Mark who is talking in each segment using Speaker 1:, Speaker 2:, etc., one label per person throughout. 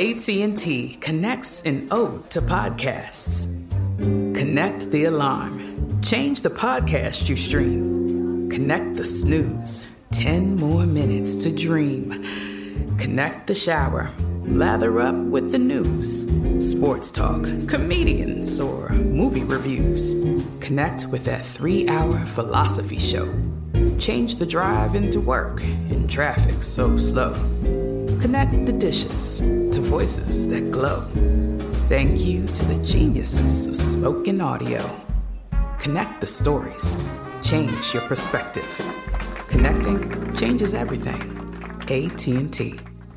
Speaker 1: AT&T connects an ode to podcasts. Connect the alarm. Change the podcast you stream. Connect the snooze. 10 more minutes to dream. Connect the shower. Lather up with the news. Sports talk, comedians, or movie reviews. Connect with that 3-hour philosophy show. Change the drive into work in traffic so slow. Connect the dishes to voices that glow. Thank you to the geniuses of spoken audio. Connect the stories. Change your perspective. Connecting changes everything. AT&T.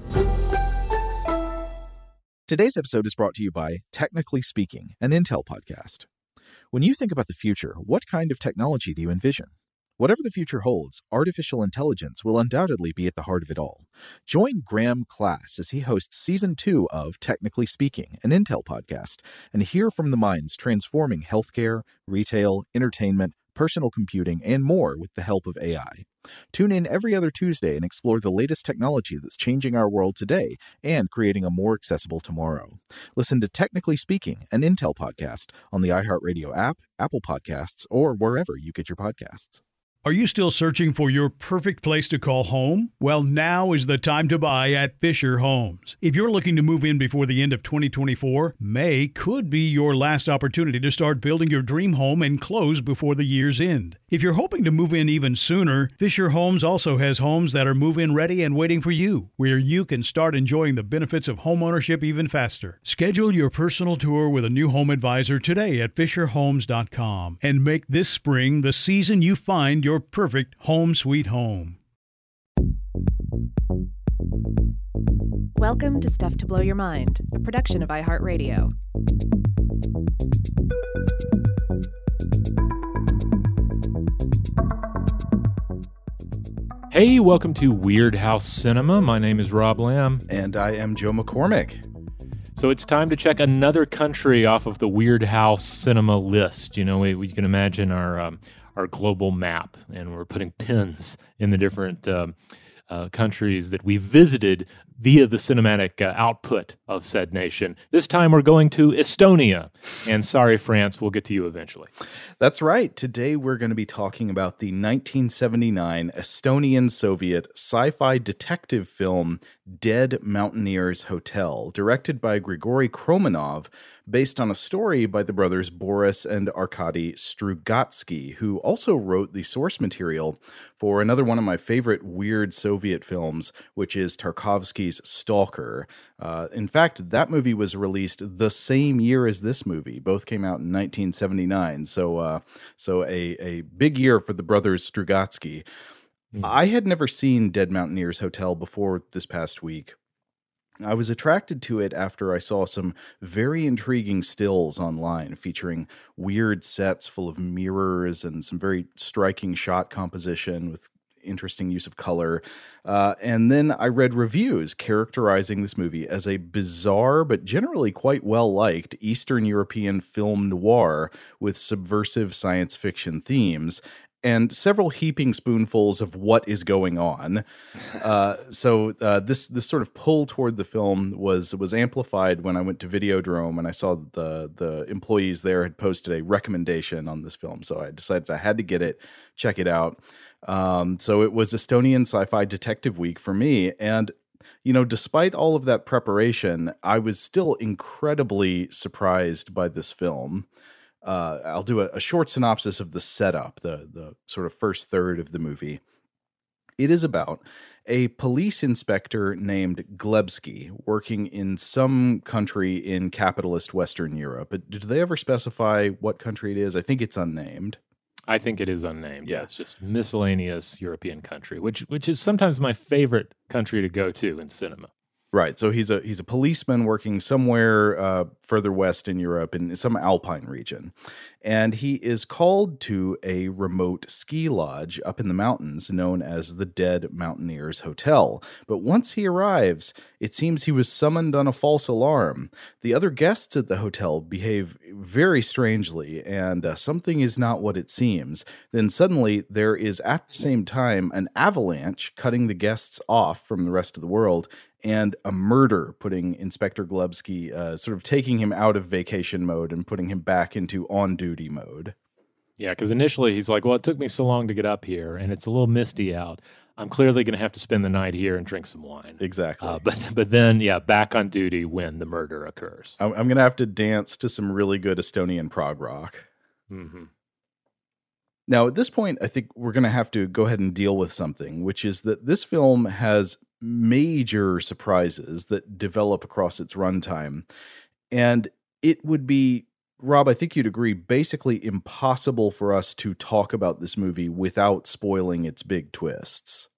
Speaker 2: Today's episode is brought to you by Technically Speaking, an Intel podcast. When you think about the future, what kind of technology do you envision? Whatever the future holds, artificial intelligence will undoubtedly be at the heart of it all. Join Graham Class as he hosts Season 2 of Technically Speaking, an Intel podcast, and hear from the minds transforming healthcare, retail, entertainment, personal computing, and more with the help of AI. Tune in every other Tuesday and explore the latest technology that's changing our world today and creating a more accessible tomorrow. Listen to Technically Speaking, an Intel podcast on the iHeartRadio app, Apple Podcasts, or wherever you get your podcasts.
Speaker 3: Are you still searching for your perfect place to call home? Well, now is the time to buy at Fisher Homes. If you're looking to move in before the end of 2024, May could be your last opportunity to start building your dream home and close before the year's end. If you're hoping to move in even sooner, Fisher Homes also has homes that are move-in ready and waiting for you, where you can start enjoying the benefits of homeownership even faster. Schedule your personal tour with a new home advisor today at FisherHomes.com and make this spring the season you find your perfect home sweet home.
Speaker 4: Welcome to Stuff to Blow Your Mind, a production of iHeartRadio.
Speaker 5: Hey, welcome to Weird House Cinema. My name is Rob Lamb.
Speaker 2: And I am Joe McCormick.
Speaker 5: So it's time to check another country off of the Weird House Cinema list. You know, we can imagine our global map, and we're putting pins in the different countries that we visited via the cinematic output of said nation. This time we're going to Estonia. And sorry, France, we'll get to you eventually.
Speaker 2: That's right. Today we're going to be talking about the 1979 Estonian-Soviet sci-fi detective film Dead Mountaineers Hotel, directed by Grigory Kromenov, based on a story by the brothers Boris and Arkady Strugatsky, who also wrote the source material for another one of my favorite weird Soviet films, which is Tarkovsky's Stalker. In fact, that movie was released the same year as this movie. Both came out in 1979, so a big year for the brothers Strugatsky. I had never seen Dead Mountaineers Hotel before this past week. I was attracted to it after I saw some very intriguing stills online featuring weird sets full of mirrors and some very striking shot composition with interesting use of color. And then I read reviews characterizing this movie as a bizarre but generally quite well-liked Eastern European film noir with subversive science fiction themes and several heaping spoonfuls of what is going on. So this sort of pull toward the film was amplified when I went to Videodrome and I saw the employees there had posted a recommendation on this film. So I decided I had to get it, check it out. So it was Estonian Sci-Fi Detective Week for me. And, you know, despite all of that preparation, I was still incredibly surprised by this film. I'll do a short synopsis of the setup, the sort of first third of the movie. It is about a police inspector named Glebsky working in some country in capitalist Western Europe. But did they ever specify what country it is? I think it's unnamed.
Speaker 5: I think it is unnamed. Yeah, it's just miscellaneous European country, which is sometimes my favorite country to go to in cinema.
Speaker 2: Right. So he's a policeman working somewhere further west in Europe in some alpine region. And he is called to a remote ski lodge up in the mountains known as the Dead Mountaineers Hotel. But once he arrives, it seems he was summoned on a false alarm. The other guests at the hotel behave very strangely, and something is not what it seems. Then suddenly there is at the same time an avalanche cutting the guests off from the rest of the world, and a murder, putting Inspector Glebsky, sort of taking him out of vacation mode and putting him back into on-duty mode.
Speaker 5: Yeah, because initially he's like, well, it took me so long to get up here, and it's a little misty out. I'm clearly going to have to spend the night here and drink some wine.
Speaker 2: Exactly.
Speaker 5: But then, back on duty when the murder occurs.
Speaker 2: I'm going to have to dance to some really good Estonian prog rock.
Speaker 5: Mm-hmm.
Speaker 2: Now, at this point, I think we're going to have to go ahead and deal with something, which is that this film has major surprises that develop across its runtime. And it would be, Rob, I think you'd agree, basically impossible for us to talk about this movie without spoiling its big twists.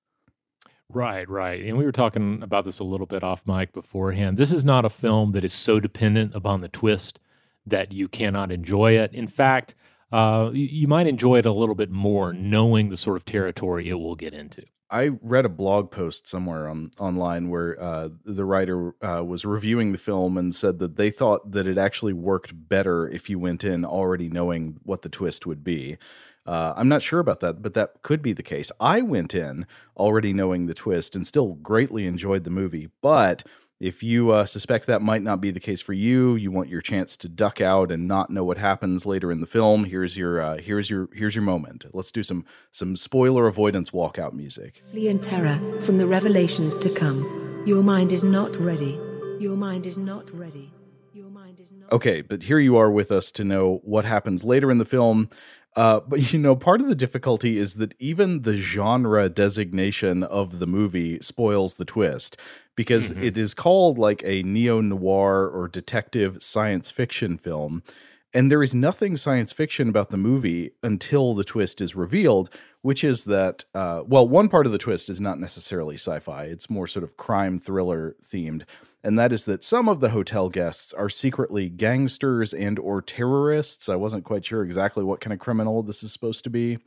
Speaker 5: Right. And we were talking about this a little bit off mic beforehand. This is not a film that is so dependent upon the twist that you cannot enjoy it. In fact, you might enjoy it a little bit more knowing the sort of territory it will get into.
Speaker 2: I read a blog post somewhere online where the writer was reviewing the film and said that they thought that it actually worked better if you went in already knowing what the twist would be. I'm not sure about that, but that could be the case. I went in already knowing the twist and still greatly enjoyed the movie, but if you suspect that might not be the case for you, you want your chance to duck out and not know what happens later in the film, here's your moment. Let's do some spoiler avoidance walkout music.
Speaker 6: Flee in terror from the revelations to come. Your mind is not ready. Your mind is not ready. Your mind is not.
Speaker 2: Okay, but here you are with us to know what happens later in the film. But, part of the difficulty is that even the genre designation of the movie spoils the twist, because it is called like a neo-noir or detective science fiction film, and there is nothing science fiction about the movie until the twist is revealed, which is that, one part of the twist is not necessarily sci-fi. It's more sort of crime thriller themed. And that is that some of the hotel guests are secretly gangsters and or terrorists. I wasn't quite sure exactly what kind of criminal this is supposed to be.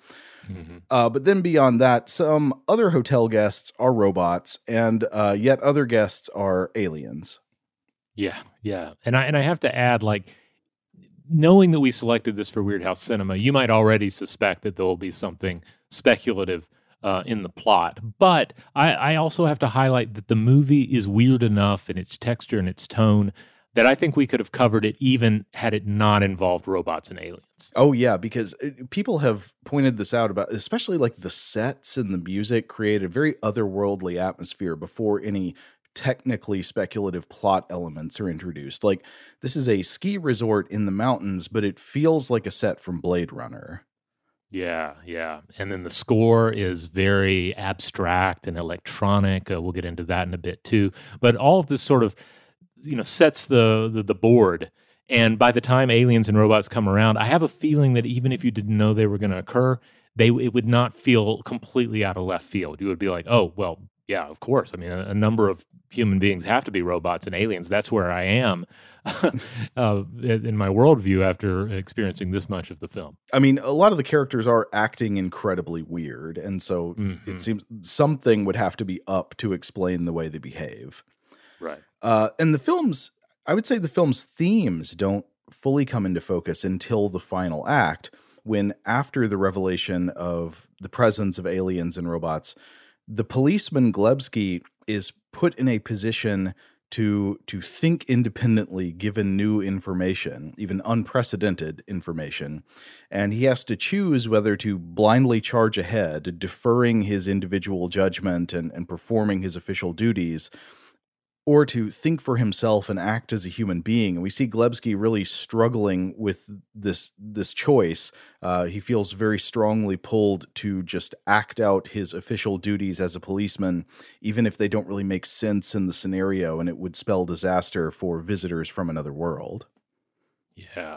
Speaker 2: But then beyond that, some other hotel guests are robots, and yet other guests are aliens.
Speaker 5: Yeah. And I have to add, knowing that we selected this for Weird House Cinema, you might already suspect that there will be something speculative in the plot. But I also have to highlight that the movie is weird enough in its texture and its tone that I think we could have covered it even had it not involved robots and aliens.
Speaker 2: Oh, yeah, because people have pointed this out about, especially the sets and the music create a very otherworldly atmosphere before any technically speculative plot elements are introduced. This is a ski resort in the mountains, but it feels like a set from Blade Runner.
Speaker 5: Yeah. And then the score is very abstract and electronic. We'll get into that in a bit too. But all of this sort of, sets the board. And by the time aliens and robots come around, I have a feeling that even if you didn't know they were going to occur, it would not feel completely out of left field. You would be like, oh, well, yeah, of course. I mean, a number of human beings have to be robots and aliens. That's where I am in my worldview after experiencing this much of the film.
Speaker 2: I mean, a lot of the characters are acting incredibly weird, and so it seems something would have to be up to explain the way they behave.
Speaker 5: Right.
Speaker 2: And I would say the film's themes don't fully come into focus until the final act, when after the revelation of the presence of aliens and robots, the policeman Glebsky is put in a position to think independently given new information, even unprecedented information. And he has to choose whether to blindly charge ahead, deferring his individual judgment and performing his official duties, or to think for himself and act as a human being. And we see Glebsky really struggling with this choice. He feels very strongly pulled to just act out his official duties as a policeman, even if they don't really make sense in the scenario, and it would spell disaster for visitors from another world.
Speaker 5: Yeah.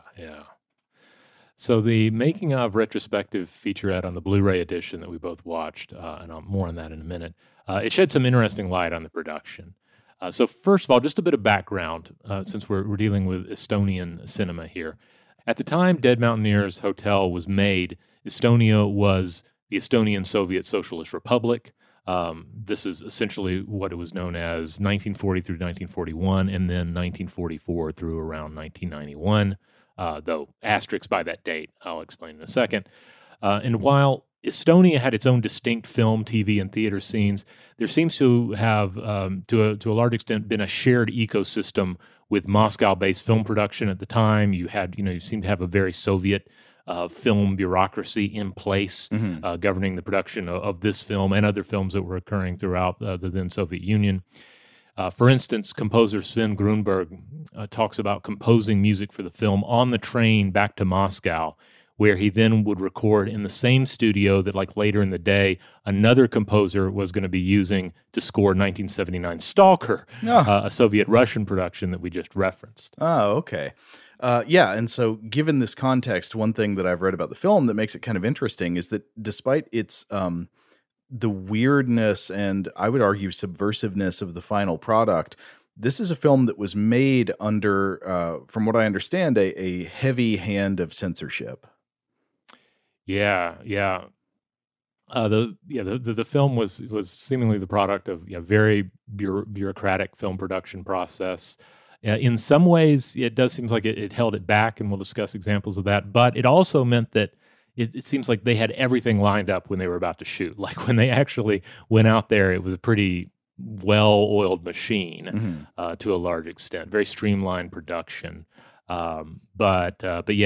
Speaker 5: So the making of retrospective featurette on the Blu-ray edition that we both watched, and I'll more on that in a minute, it shed some interesting light on the production. So first of all, just a bit of background, since we're dealing with Estonian cinema here. At the time Dead Mountaineers Hotel was made, Estonia was the Estonian Soviet Socialist Republic. This is essentially what it was known as 1940 through 1941, and then 1944 through around 1991, though asterisks by that date, I'll explain in a second. And while Estonia had its own distinct film, TV, and theater scenes. There seems to have, to a large extent, been a shared ecosystem with Moscow-based film production at the time. You seem to have a very Soviet film bureaucracy in place governing the production of this film and other films that were occurring throughout the then Soviet Union. For instance, composer Sven Grunberg talks about composing music for the film on the train back to Moscow, where he then would record in the same studio that, like later in the day, another composer was going to be using to score 1979 Stalker, a Soviet-Russian production that we just referenced.
Speaker 2: Oh, okay. And so given this context, one thing that I've read about the film that makes it kind of interesting is that despite its the weirdness and I would argue subversiveness of the final product, this is a film that was made under, from what I understand, a heavy hand of censorship.
Speaker 5: Yeah. The film was seemingly the product of a very bureaucratic film production process. In some ways, it does seem like it held it back, and we'll discuss examples of that. But it also meant that it seems like they had everything lined up when they were about to shoot. Like when they actually went out there, it was a pretty well-oiled machine to a large extent, very streamlined production. But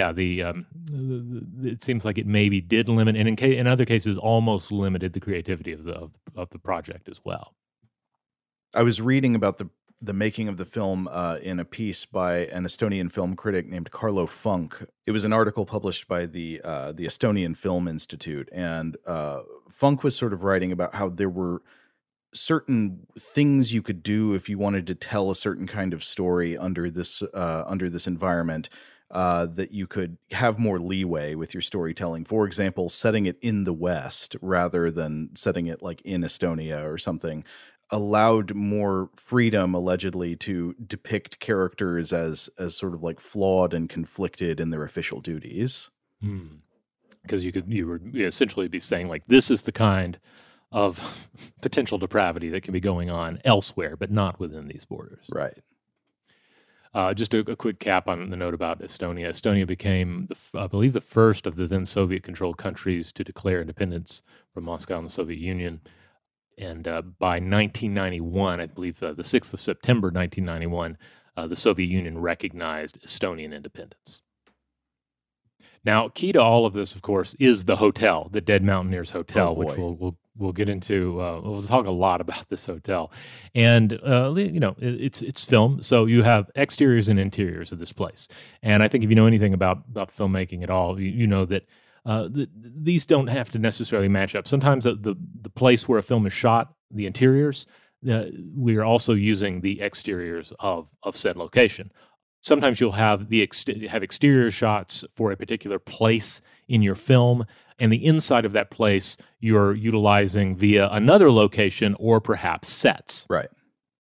Speaker 5: it seems like it maybe did limit, and in other cases, almost limited the creativity of the project as well.
Speaker 2: I was reading about the making of the film in a piece by an Estonian film critic named Carlo Funk. It was an article published by the Estonian Film Institute, and Funk was sort of writing about how there were certain things you could do if you wanted to tell a certain kind of story under this environment, that you could have more leeway with your storytelling. For example, setting it in the West rather than setting it like in Estonia or something allowed more freedom, allegedly, to depict characters as sort of like flawed and conflicted in their official duties.
Speaker 5: Because you would essentially be saying, like, this is the kind of potential depravity that can be going on elsewhere, but not within these borders.
Speaker 2: Right.
Speaker 5: Just a quick cap on the note about Estonia. Estonia became, I believe, the first of the then Soviet-controlled countries to declare independence from Moscow and the Soviet Union. And by 1991, I believe the 6th of September 1991, the Soviet Union recognized Estonian independence. Now, key to all of this, of course, is the hotel, the Dead Mountaineers Hotel, which we'll get into. We'll talk a lot about this hotel, and it's film, so you have exteriors and interiors of this place. And I think if you know anything about filmmaking at all, you know that these don't have to necessarily match up. Sometimes the place where a film is shot, the interiors, we are also using the exteriors of said location. Sometimes you'll have have exterior shots for a particular place in your film, and the inside of that place you're utilizing via another location or perhaps sets.
Speaker 2: Right.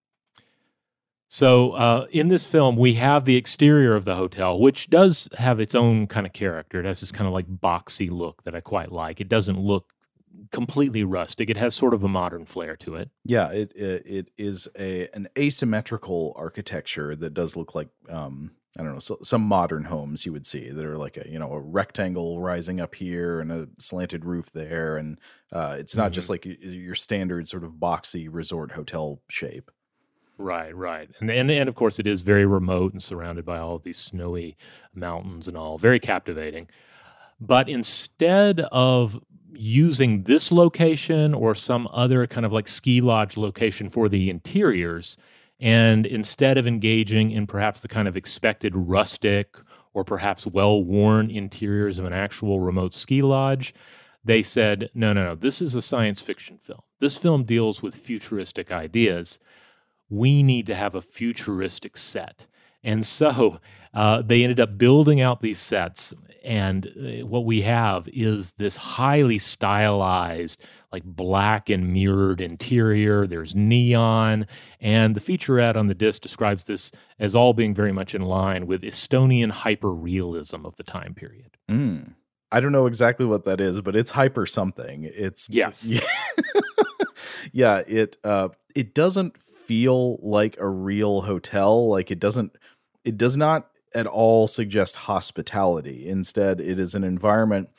Speaker 5: So in this film, we have the exterior of the hotel, which does have its own kind of character. It has this kind of like boxy look that I quite like. It doesn't look completely rustic. It has sort of a modern flair to it.
Speaker 2: Yeah, it is an asymmetrical architecture that does look like I don't know, some modern homes you would see that are like a rectangle rising up here and a slanted roof there, and it's not just like your standard sort of boxy resort hotel shape.
Speaker 5: Right. And of course it is very remote and surrounded by all of these snowy mountains and all. Very captivating. But instead of using this location or some other kind of like ski lodge location for the interiors, and instead of engaging in perhaps the kind of expected rustic or perhaps well-worn interiors of an actual remote ski lodge, they said, no, this is a science fiction film. This film deals with futuristic ideas. We need to have a futuristic set. And so they ended up building out these sets, and what we have is this highly stylized, like black and mirrored interior. There's neon, and the featurette on the disc describes this as all being very much in line with Estonian hyper-realism of the time period.
Speaker 2: I don't know exactly what that is, but it's hyper something.
Speaker 5: Yes.
Speaker 2: Yeah, it doesn't feel like a real hotel. Like it does not at all suggest hospitality. Instead, it is an environment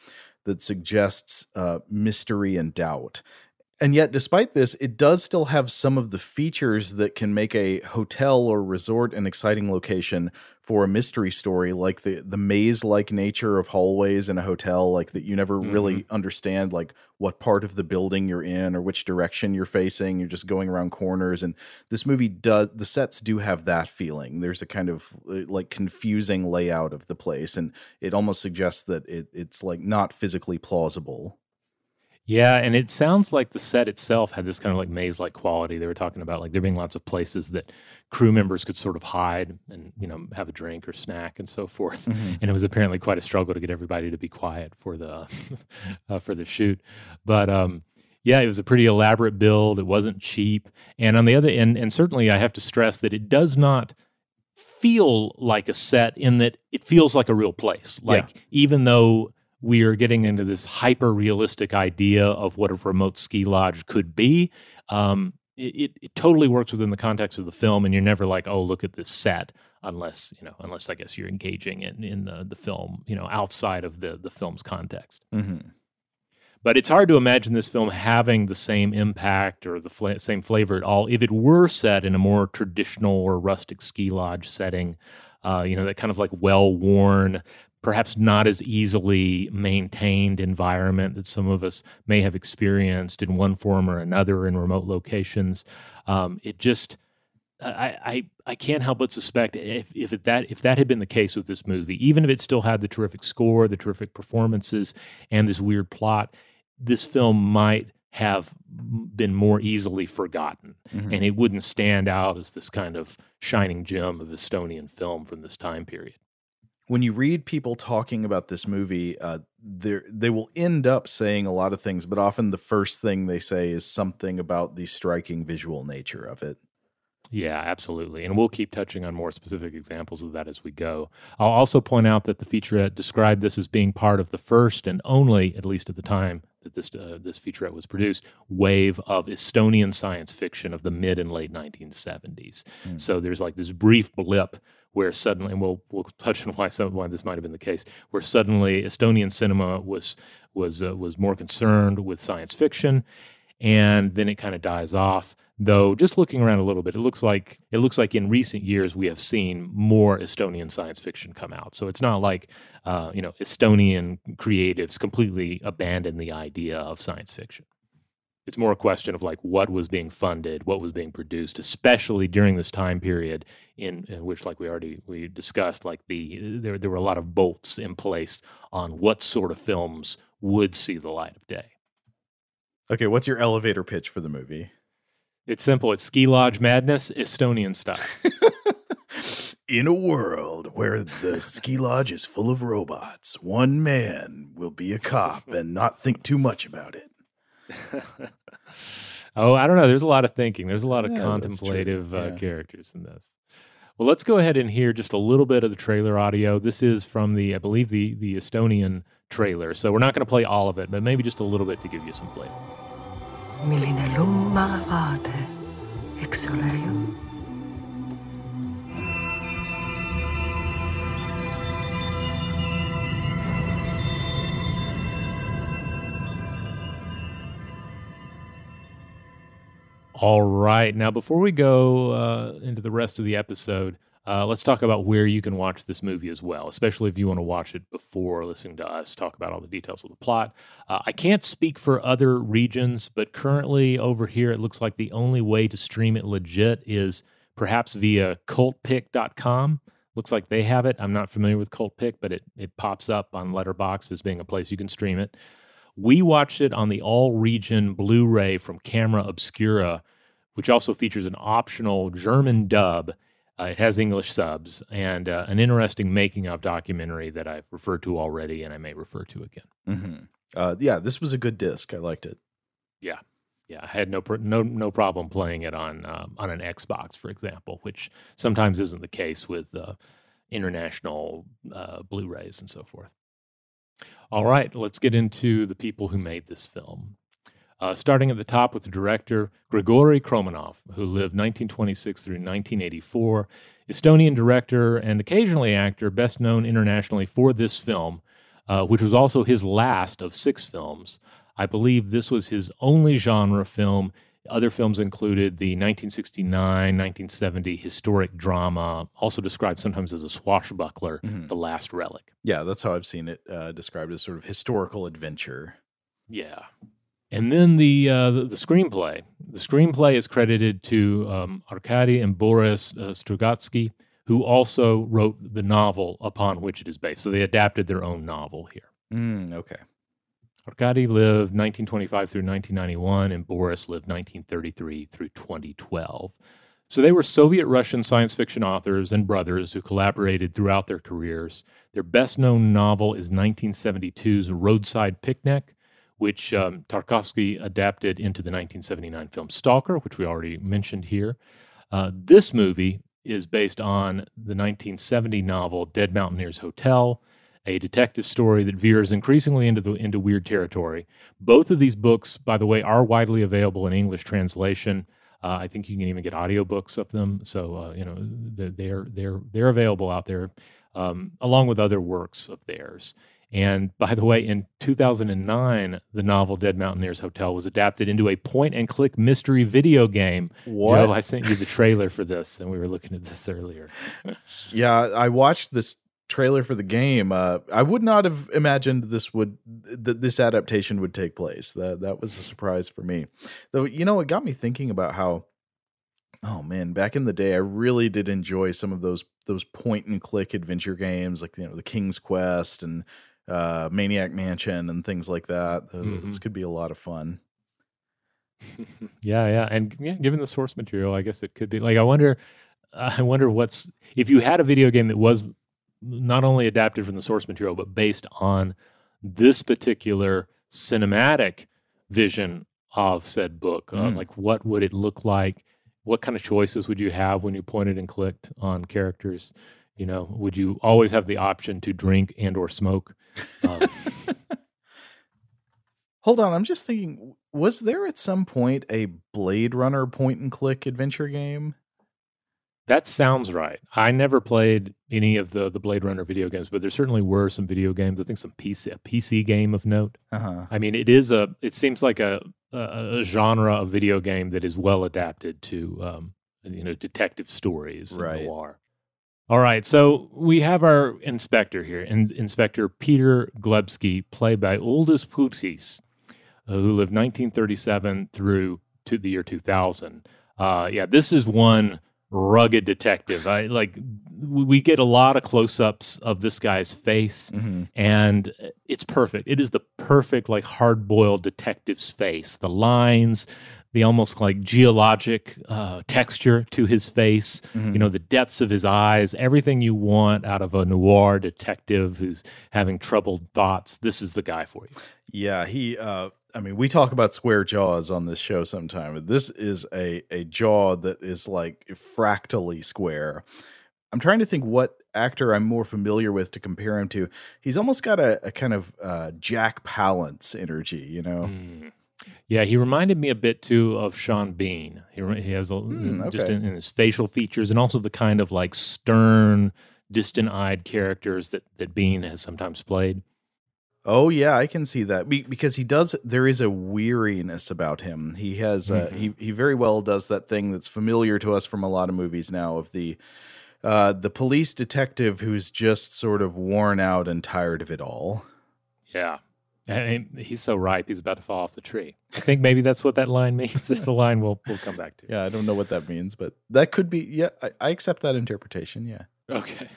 Speaker 2: that suggests mystery and doubt. And yet, despite this, it does still have some of the features that can make a hotel or resort an exciting location for a mystery story, like the maze-like nature of hallways in a hotel, like that you never really understand like what part of the building you're in or which direction you're facing. You're just going around corners. And this movie the sets do have that feeling. There's a kind of like confusing layout of the place, and it almost suggests that it's like not physically plausible.
Speaker 5: Yeah, and it sounds like the set itself had this kind of like maze-like quality. They were talking about like there being lots of places that crew members could sort of hide and, have a drink or snack and so forth. And it was apparently quite a struggle to get everybody to be quiet for the for the shoot. But yeah, it was a pretty elaborate build. It wasn't cheap. And on the other end, and certainly I have to stress that it does not feel like a set in that it feels like a real place. Like even though we are getting into this hyper-realistic idea of what a remote ski lodge could be, it totally works within the context of the film, and you're never like, oh, look at this set, unless I guess you're engaging in the film, outside of the film's context. But it's hard to imagine this film having the same impact or the same flavor at all if it were set in a more traditional or rustic ski lodge setting, that kind of like well-worn, perhaps not as easily maintained environment that some of us may have experienced in one form or another in remote locations. It just, I can't help but suspect if that had been the case with this movie, even if it still had the terrific score, the terrific performances, and this weird plot, this film might have been more easily forgotten, and it wouldn't stand out as this kind of shining gem of Estonian film from this time period.
Speaker 2: When you read people talking about this movie, they will end up saying a lot of things, but often the first thing they say is something about the striking visual nature of it.
Speaker 5: Yeah, absolutely. And we'll keep touching on more specific examples of that as we go. I'll also point out that the featurette described this as being part of the first and only, at least at the time that this featurette was produced, wave of Estonian science fiction of the mid and late 1970s. So there's like this brief blip where suddenly, and we'll touch on why this might have been the case, where suddenly Estonian cinema was more concerned with science fiction, and then it kind of dies off. Though, just looking around a little bit, it looks like in recent years we have seen more Estonian science fiction come out. So it's not like Estonian creatives completely abandoned the idea of science fiction. It's more a question of like what was being funded, what was being produced, especially during this time period in which, like we discussed, like there were a lot of bolts in place on what sort of films would see the light of day.
Speaker 2: Okay, what's your elevator pitch for the movie?
Speaker 5: It's simple. It's ski lodge madness, Estonian style.
Speaker 2: In a world where the ski lodge is full of robots, one man will be a cop and not think too much about it.
Speaker 5: Oh, I don't know. There's a lot of thinking. There's a lot of contemplative characters in this. Well, let's go ahead and hear just a little bit of the trailer audio. This is from I believe the Estonian trailer. So we're not going to play all of it, but maybe just a little bit to give you some flavor.
Speaker 7: Milline lumma vaade, eks ole ju?
Speaker 5: All right. Now, before we go into the rest of the episode, let's talk about where you can watch this movie as well, especially if you want to watch it before listening to us talk about all the details of the plot. I can't speak for other regions, but currently over here, it looks like the only way to stream it legit is perhaps via cultpick.com. Looks like they have it. I'm not familiar with Cultpick, but it pops up on Letterboxd as being a place you can stream it. We watched it on the all-region Blu-ray from Camera Obscura, which also features an optional German dub. It has English subs and an interesting making-of documentary that I've referred to already and I may refer to again.
Speaker 2: Yeah, this was a good disc. I liked it.
Speaker 5: Yeah. I had no problem playing it on an Xbox, for example, which sometimes isn't the case with international Blu-rays and so forth. All right, let's get into the people who made this film. Starting at the top with the director, Grigory Kromanov, who lived 1926 through 1984, Estonian director and occasionally actor, best known internationally for this film. which was also his last of 6 films. I believe this was his only genre film. Other films included the 1969-1970 historic drama, also described sometimes as a swashbuckler, The Last Relic.
Speaker 2: Yeah, that's how I've seen it described, as sort of historical adventure.
Speaker 5: Yeah. And then the screenplay. The screenplay is credited to Arkady and Boris Strugatsky, who also wrote the novel upon which it is based. So they adapted their own novel here.
Speaker 2: Okay.
Speaker 5: Arkady lived 1925 through 1991, and Boris lived 1933 through 2012. So they were Soviet-Russian science fiction authors and brothers who collaborated throughout their careers. Their best-known novel is 1972's Roadside Picnic, which Tarkovsky adapted into the 1979 film Stalker, which we already mentioned here. This movie is based on the 1970 novel Dead Mountaineers Hotel, a detective story that veers increasingly into weird territory. Both of these books, by the way, are widely available in English translation. I think you can even get audiobooks of them. So they're available out there, along with other works of theirs. And by the way, in 2009, the novel Dead Mountaineers Hotel was adapted into a point-and-click mystery video game.
Speaker 2: What?
Speaker 5: Joe, I sent you the trailer for this, and we were looking at this earlier.
Speaker 2: Yeah, I watched this trailer for the game. I would not have imagined this adaptation would take place. That was a surprise for me. Though, it got me thinking about how, oh man, back in the day, I really did enjoy some of those point-and-click adventure games, like the King's Quest and Maniac Mansion and things like that. This could be a lot of fun.
Speaker 5: Yeah, and given the source material, I guess it could be. Like, I wonder what's, if you had a video game that was not only adapted from the source material, but based on this particular cinematic vision of said book, like what would it look like? What kind of choices would you have when you pointed and clicked on characters? Would you always have the option to drink and or smoke?
Speaker 2: Hold on, I'm just thinking, was there at some point a Blade Runner point-and-click adventure game?
Speaker 5: That sounds right. I never played any of the Blade Runner video games, but there certainly were some video games. I think a PC game of note. I mean, it seems like a genre of video game that is well adapted to detective stories, and noir. All right, so we have our inspector here, Inspector Peter Glebsky, played by Uldis Putis, who lived 1937 through to the year 2000. This is one rugged detective. We get a lot of close-ups of this guy's face, and it's perfect. It is the perfect, like, hard-boiled detective's face. The lines, the almost like geologic texture to his face, the depths of his eyes, everything you want out of a noir detective who's having troubled thoughts. This is the guy for you.
Speaker 2: Yeah, we talk about square jaws on this show sometime. This is a jaw that is like fractally square. I'm trying to think what actor I'm more familiar with to compare him to. He's almost got a kind of Jack Palance energy,
Speaker 5: Yeah, he reminded me a bit just in his facial features, and also the kind of like stern, distant-eyed characters that Bean has sometimes played.
Speaker 2: Oh yeah, I can see that because there is a weariness about him. He has he very well does that thing that's familiar to us from a lot of movies now, of the police detective who's just sort of worn out and tired of it all.
Speaker 5: Yeah. And he's so ripe, he's about to fall off the tree. I think maybe that's what that line means. That's the line we'll come back to.
Speaker 2: Yeah, I don't know what that means, but that could be, yeah, I accept that interpretation, yeah.
Speaker 5: Okay.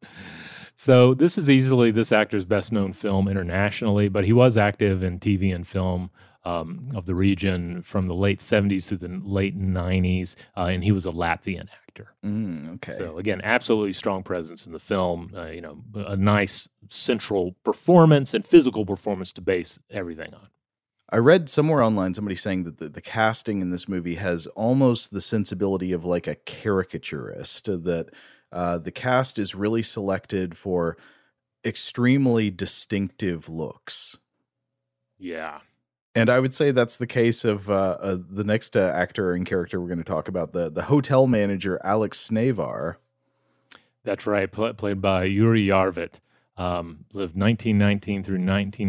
Speaker 5: So this is easily this actor's best-known film internationally, but he was active in TV and film of the region from the late 70s to the late 90s, and he was a Latvian actor.
Speaker 2: Okay.
Speaker 5: So again, absolutely strong presence in the film, a nice central performance and physical performance to base everything on.
Speaker 2: I read somewhere online somebody saying that the casting in this movie has almost the sensibility of like a caricaturist, that the cast is really selected for extremely distinctive looks.
Speaker 5: Yeah.
Speaker 2: And I would say that's the case of the next actor and character we're going to talk about, the hotel manager, Alex Snavar.
Speaker 5: That's right, played by Yuri Yarvit. lived 1919 through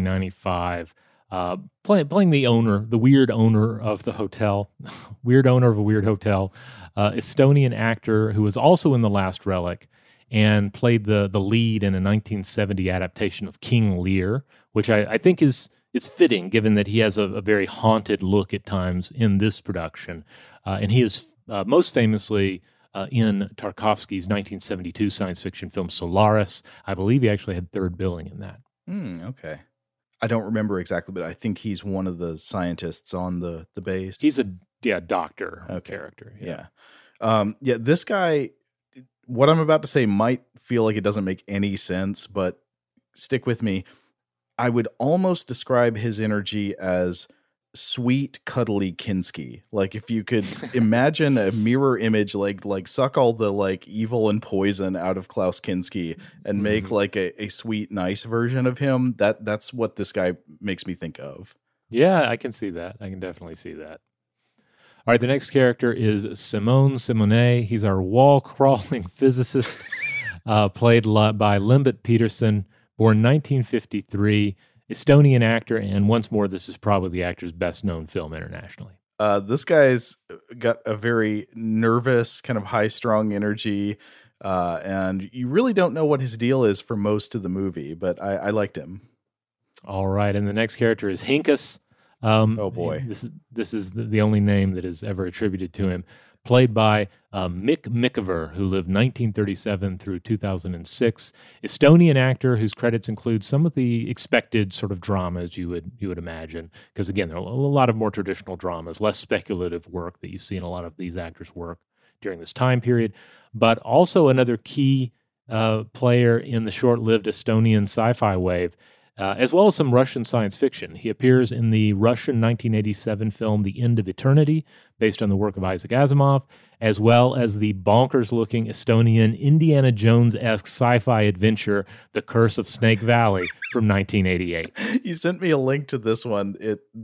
Speaker 5: 1995, playing the weird owner of the hotel, weird owner of a weird hotel, Estonian actor who was also in The Last Relic and played the lead in a 1970 adaptation of King Lear, which I think is fitting given that he has a very haunted look at times in this production. And he is most famously in Tarkovsky's 1972 science fiction film Solaris. I believe he actually had third billing in that.
Speaker 2: Okay. I don't remember exactly, but I think he's one of the scientists on the base.
Speaker 5: He's a doctor character.
Speaker 2: Yeah. This guy, what I'm about to say might feel like it doesn't make any sense, but stick with me. I would almost describe his energy as sweet, cuddly Kinski. Like if you could imagine a mirror image, like suck all the like evil and poison out of Klaus Kinski and make like a sweet, nice version of him. That's what this guy makes me think of.
Speaker 5: Yeah, I can see that. I can definitely see that. All right, the next character is Simone Simonet. He's our wall-crawling physicist, played by Lembit Peterson, born 1953, Estonian actor, and once more, this is probably the actor's best-known film internationally.
Speaker 2: This guy's got a very nervous, kind of high-strung energy, and you really don't know what his deal is for most of the movie, but I liked him. All
Speaker 5: right, and the next character is Hinkus.
Speaker 2: Oh boy,
Speaker 5: this is the only name that is ever attributed to him. Played by Mick Mickever, who lived 1937 through 2006. Estonian actor whose credits include some of the expected sort of dramas you would imagine. Because again, there are a lot of more traditional dramas, less speculative work that you see in a lot of these actors' work during this time period. But also another key player in the short-lived Estonian sci-fi wave. As well as some Russian science fiction. He appears in the Russian 1987 film The End of Eternity, based on the work of Isaac Asimov, as well as the bonkers-looking Estonian Indiana Jones-esque sci-fi adventure, The Curse of Snake Valley, from 1988.
Speaker 2: You sent me a link to this one.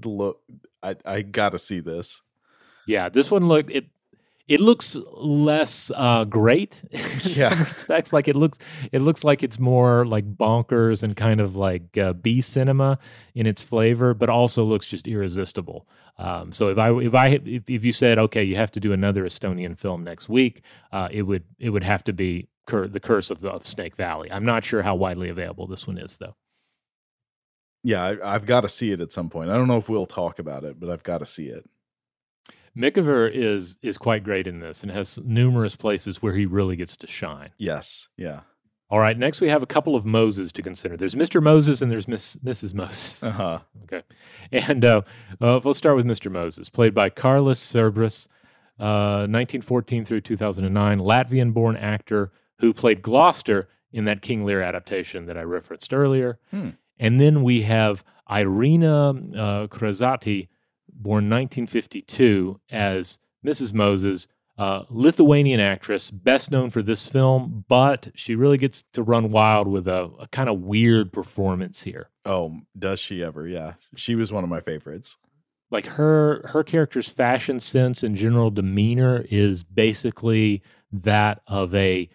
Speaker 2: I got to see this.
Speaker 5: Yeah, this one It looks less great in some respects. Like it looks like it's more like bonkers and kind of like B cinema in its flavor, but also looks just irresistible. So if you said, okay, you have to do another Estonian film next week, it would have to be The Curse of Snake Valley. I'm not sure how widely available this one is, though.
Speaker 2: Yeah, I've got to see it at some point. I don't know if we'll talk about it, but I've got to see it.
Speaker 5: Mickever is quite great in this and has numerous places where he really gets to shine.
Speaker 2: Yes, yeah.
Speaker 5: All right, next we have a couple of Moses to consider. There's Mr. Moses and there's Mrs. Moses.
Speaker 2: Uh-huh.
Speaker 5: Okay. And we'll start with Mr. Moses, played by Carlis Cerbris, 1914 through 2009, Latvian-born actor who played Gloucester in that King Lear adaptation that I referenced earlier. And then we have Irina Krasati, born 1952 as Mrs. Moses, Lithuanian actress, best known for this film, but she really gets to run wild with a kind of weird performance here.
Speaker 2: Oh, does she ever? Yeah. She was one of my favorites.
Speaker 5: Like her character's fashion sense and general demeanor is basically that of a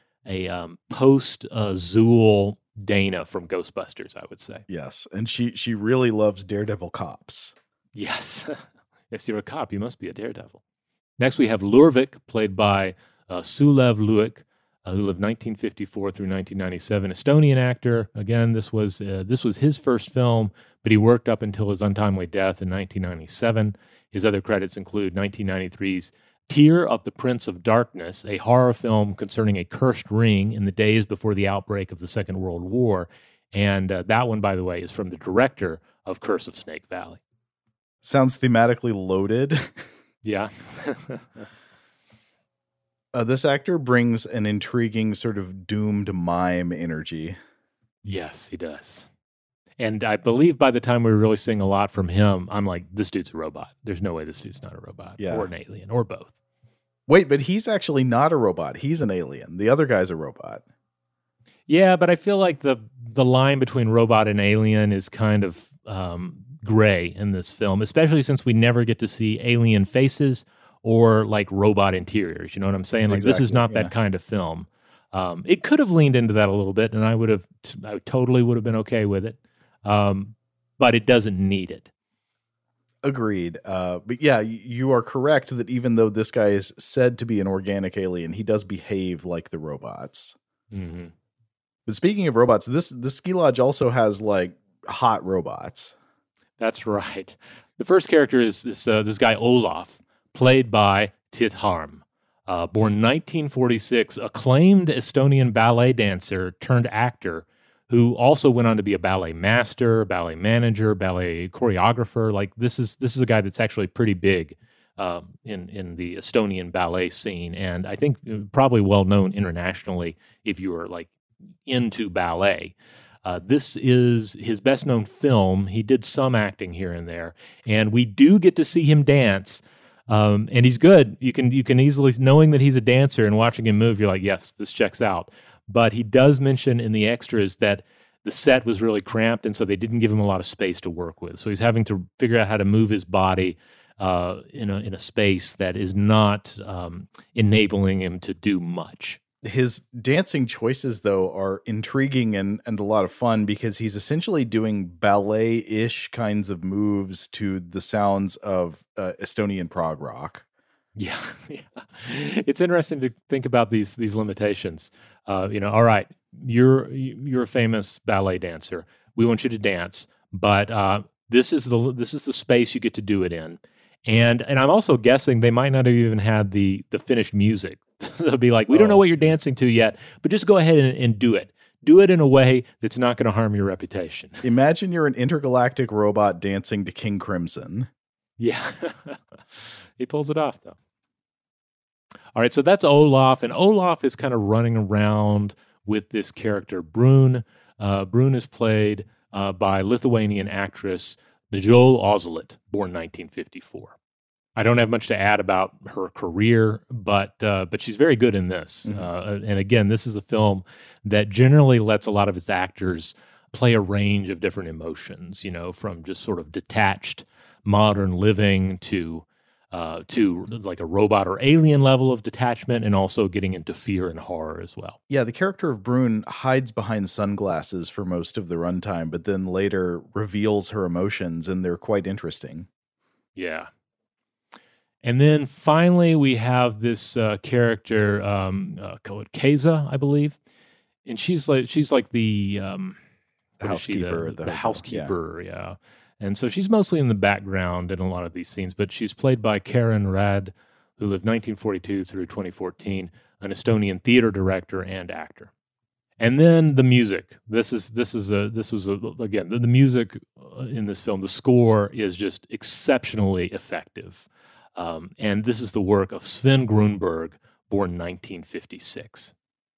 Speaker 5: post-Zool Dana from Ghostbusters, I would say.
Speaker 2: Yes, and she really loves daredevil cops.
Speaker 5: Yes. Yes, you're a cop. You must be a daredevil. Next, we have Lurvik, played by Sulev Luik, who lived 1954 through 1997. Estonian actor. Again, this was his first film, but he worked up until his untimely death in 1997. His other credits include 1993's Tear of the Prince of Darkness, a horror film concerning a cursed ring in the days before the outbreak of the Second World War. And that one, by the way, is from the director of Curse of Snake Valley.
Speaker 2: Sounds thematically loaded.
Speaker 5: Yeah.
Speaker 2: This actor brings an intriguing sort of doomed mime energy.
Speaker 5: Yes, he does. And I believe by the time we were really seeing a lot from him, I'm like, this dude's a robot. There's no way this dude's not a robot or an alien or both.
Speaker 2: Wait, but he's actually not a robot. He's an alien. The other guy's a robot.
Speaker 5: Yeah, but I feel like the line between robot and alien is kind of gray in this film, especially since we never get to see alien faces or like robot interiors. You know what I'm saying? Like this is not that kind of film. It could have leaned into that a little bit, and I totally would have been okay with it. But it doesn't need it.
Speaker 2: Agreed. But yeah, you are correct that even though this guy is said to be an organic alien, he does behave like the robots.
Speaker 5: Mm-hmm.
Speaker 2: But speaking of robots, this ski lodge also has like hot robots.
Speaker 5: That's right. The first character is this guy Olaf, played by Tit Harm, born 1946, acclaimed Estonian ballet dancer turned actor, who also went on to be a ballet master, ballet manager, ballet choreographer. Like this is a guy that's actually pretty big in the Estonian ballet scene, and I think probably well known internationally if you are like into ballet. This is his best known film. He did some acting here and there, and we do get to see him dance. And he's good. You can easily, knowing that he's a dancer and watching him move, you're like, yes, this checks out. But he does mention in the extras that the set was really cramped, and so they didn't give him a lot of space to work with. So he's having to figure out how to move his body in a space that is not enabling him to do much.
Speaker 2: His dancing choices, though, are intriguing and a lot of fun because he's essentially doing ballet-ish kinds of moves to the sounds of Estonian prog rock.
Speaker 5: Yeah. It's interesting to think about these limitations. All right, you're a famous ballet dancer. We want you to dance, but this is the space you get to do it in. And I'm also guessing they might not have even had the finished music. They'll be like, we don't know what you're dancing to yet, but just go ahead and do it. Do it in a way that's not going to harm your reputation.
Speaker 2: Imagine you're an intergalactic robot dancing to King Crimson.
Speaker 5: Yeah. He pulls it off, though. All right, so that's Olaf, and Olaf is kind of running around with this character, Brun. Brun is played by Lithuanian actress Nijole Ozolit, born 1954. I don't have much to add about her career, but she's very good in this. Mm-hmm. And again, this is a film that generally lets a lot of its actors play a range of different emotions, from just sort of detached modern living to like a robot or alien level of detachment, and also getting into fear and horror as well.
Speaker 2: Yeah, the character of Brun hides behind sunglasses for most of the runtime, but then later reveals her emotions, and they're quite interesting.
Speaker 5: Yeah. And then finally, we have this character, Keza, I believe, and she's like the
Speaker 2: housekeeper.
Speaker 5: The housekeeper, yeah. And so she's mostly in the background in a lot of these scenes, but she's played by Karen Rad, who lived 1942 through 2014, an Estonian theater director and actor. And then the music. This was again the music in this film. The score is just exceptionally effective. And this is the work of Sven Grunberg, born 1956.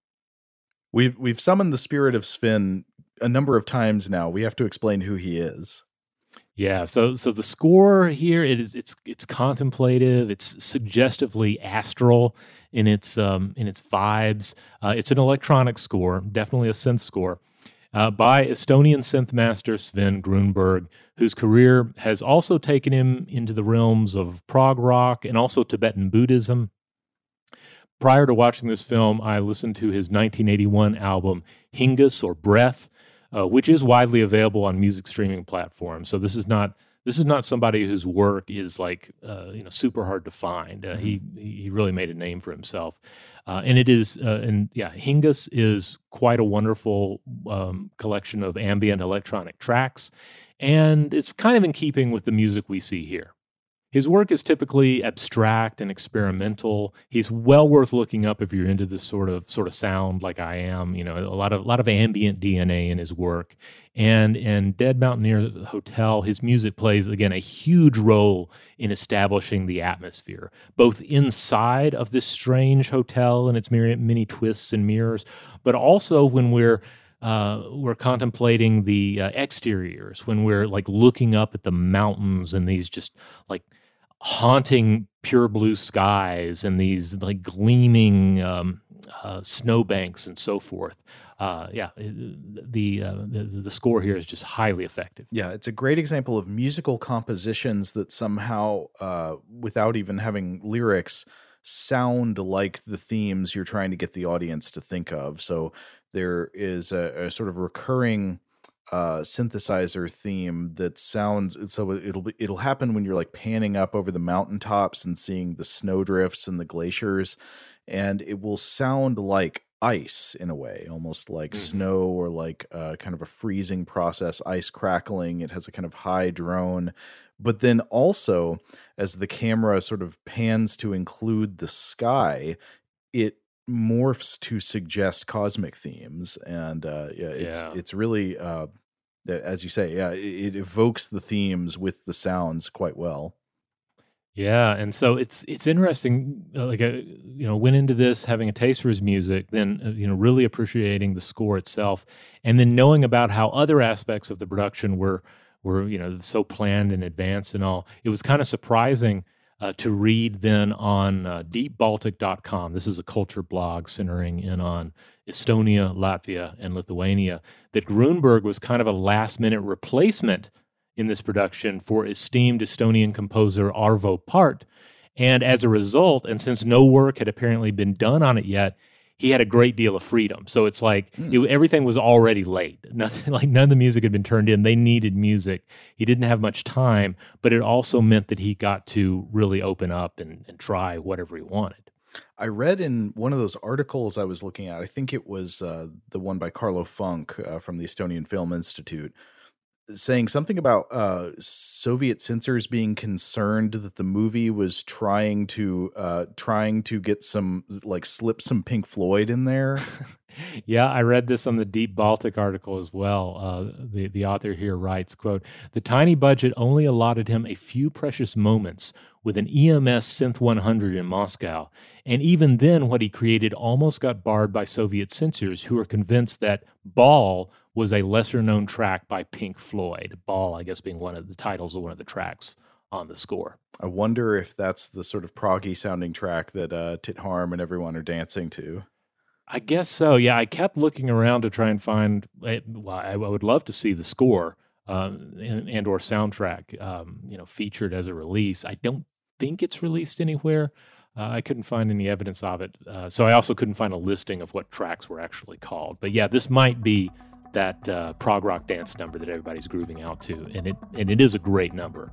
Speaker 2: We've summoned the spirit of Sven a number of times now. We have to explain who he is.
Speaker 5: Yeah, so the score here it's contemplative, it's suggestively astral in its vibes. It's an electronic score, definitely a synth score. By Estonian synth master Sven Grunberg, whose career has also taken him into the realms of prog rock and also Tibetan Buddhism. Prior to watching this film, I listened to his 1981 album Hingus or Breath, which is widely available on music streaming platforms. So this is not somebody whose work is like super hard to find. He really made a name for himself. And it is, Hingus is quite a wonderful collection of ambient electronic tracks, and it's kind of in keeping with the music we see here. His work is typically abstract and experimental. He's well worth looking up if you're into this sort of sound like I am. A lot of ambient DNA in his work. And in Dead Mountaineer Hotel, his music plays, again, a huge role in establishing the atmosphere, both inside of this strange hotel and its many twists and mirrors, but also when we're contemplating the exteriors, when we're like looking up at the mountains and these just like haunting pure blue skies and these like gleaming snowbanks and so forth. The score here is just highly effective.
Speaker 2: Yeah, it's a great example of musical compositions that somehow, without even having lyrics, sound like the themes you're trying to get the audience to think of. So there is a sort of recurring synthesizer theme that sounds, so it'll happen when you're like panning up over the mountaintops and seeing the snowdrifts and the glaciers, and it will sound like ice in a way, almost like snow, or like kind of a freezing process, ice crackling. It has a kind of high drone, but then also as the camera sort of pans to include the sky, it morphs to suggest cosmic themes. And it's really as you say, it evokes the themes with the sounds quite well.
Speaker 5: Yeah, and so it's interesting. Went into this having a taste for his music, then really appreciating the score itself, and then knowing about how other aspects of the production were so planned in advance and all. It was kind of surprising to read then on deepbaltic.com. This is a culture blog centering in on Estonia, Latvia, and Lithuania, that Grunberg was kind of a last-minute replacement in this production for esteemed Estonian composer Arvo Pärt. And as a result, and since no work had apparently been done on it yet, he had a great deal of freedom. So it's like everything was already late. Nothing, like none of the music had been turned in. They needed music. He didn't have much time, but it also meant that he got to really open up and try whatever he wanted.
Speaker 2: I read in one of those articles I was looking at, I think it was the one by Carlo Funk from the Estonian Film Institute, saying something about Soviet censors being concerned that the movie was trying to get some, like, slip some Pink Floyd in there.
Speaker 5: Yeah, I read this on the Deep Baltic article as well. The author here writes, quote, "The tiny budget only allotted him a few precious moments with an EMS Synth 100 in Moscow, and even then what he created almost got barred by Soviet censors who were convinced that Ball was a lesser-known track by Pink Floyd." Ball, I guess, being one of the titles of one of the tracks on the score.
Speaker 2: I wonder if that's the sort of proggy-sounding track that Tit Harm and everyone are dancing to.
Speaker 5: I guess so. Yeah, I kept looking around to try and find. I would love to see the score and or soundtrack, featured as a release. I don't think it's released anywhere. I couldn't find any evidence of it. So I also couldn't find a listing of what tracks were actually called. But yeah, this might be that prog rock dance number that everybody's grooving out to, and it is a great number.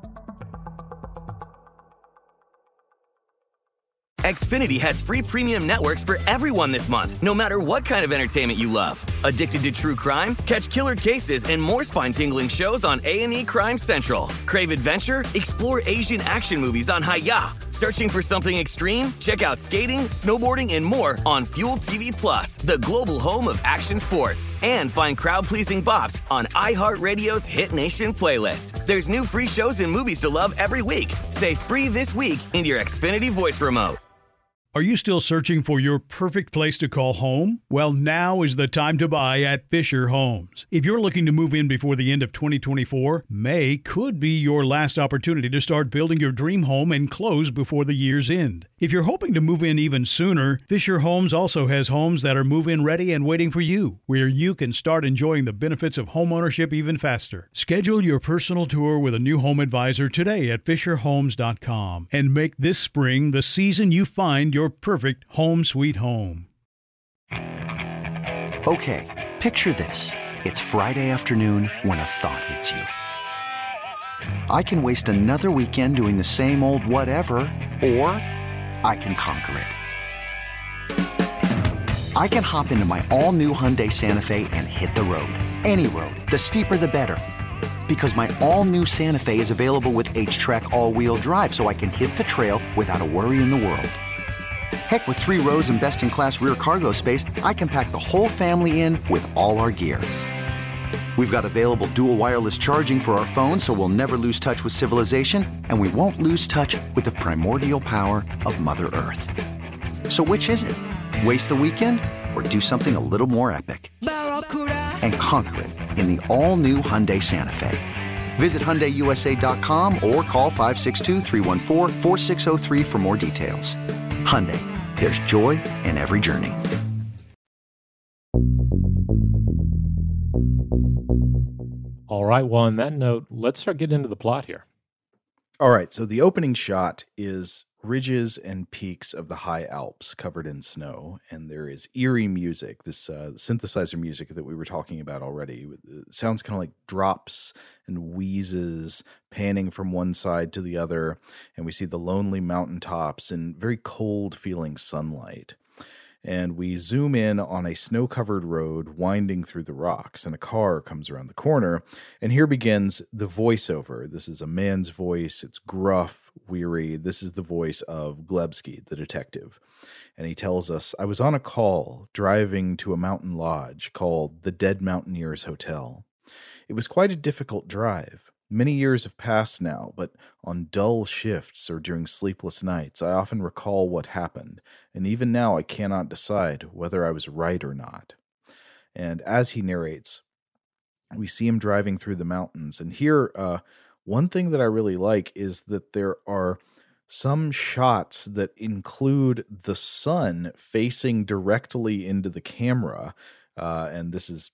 Speaker 8: Xfinity has free premium networks for everyone this month, no matter what kind of entertainment you love. Addicted to true crime? Catch killer cases and more spine-tingling shows on A&E Crime Central. Crave adventure? Explore Asian action movies on Hi-Ya. Searching for something extreme? Check out skating, snowboarding, and more on Fuel TV Plus, the global home of action sports. And find crowd-pleasing bops on iHeartRadio's Hit Nation playlist. There's new free shows and movies to love every week. Say free this week in your Xfinity voice remote.
Speaker 3: Are you still searching for your perfect place to call home? Well, now is the time to buy at Fisher Homes. If you're looking to move in before the end of 2024, May could be your last opportunity to start building your dream home and close before the year's end. If you're hoping to move in even sooner, Fisher Homes also has homes that are move-in ready and waiting for you, where you can start enjoying the benefits of homeownership even faster. Schedule your personal tour with a new home advisor today at FisherHomes.com and make this spring the season you find your perfect home sweet home.
Speaker 9: Okay, picture this. It's Friday afternoon when a thought hits you. I can waste another weekend doing the same old whatever, or I can conquer it. I can hop into my all-new Hyundai Santa Fe and hit the road. Any road. The steeper the better. Because my all-new Santa Fe is available with H-Track all-wheel drive, so I can hit the trail without a worry in the world. Heck, with 3 rows and best-in-class rear cargo space, I can pack the whole family in with all our gear. We've got available dual wireless charging for our phones, so we'll never lose touch with civilization, and we won't lose touch with the primordial power of Mother Earth. So which is it? Waste the weekend or do something a little more epic? And conquer it in the all-new Hyundai Santa Fe. Visit HyundaiUSA.com or call 562-314-4603 for more details. Hyundai, there's joy in every journey.
Speaker 5: All right, well, on that note, let's start getting into the plot here.
Speaker 2: All right, so the opening shot is ridges and peaks of the high Alps covered in snow, and there is eerie music, this synthesizer music that we were talking about already. It sounds kind of like drops and wheezes panning from one side to the other, and we see the lonely mountaintops and very cold feeling sunlight. And we zoom in on a snow-covered road winding through the rocks, and a car comes around the corner. And here begins the voiceover. This is a man's voice. It's gruff, weary. This is the voice of Glebsky, the detective. And he tells us, "I was on a call driving to a mountain lodge called the Dead Mountaineers Hotel. It was quite a difficult drive. Many years have passed now, but on dull shifts or during sleepless nights, I often recall what happened, and even now I cannot decide whether I was right or not." And as he narrates, we see him driving through the mountains. And here, one thing that I really like is that there are some shots that include the sun facing directly into the camera. And this is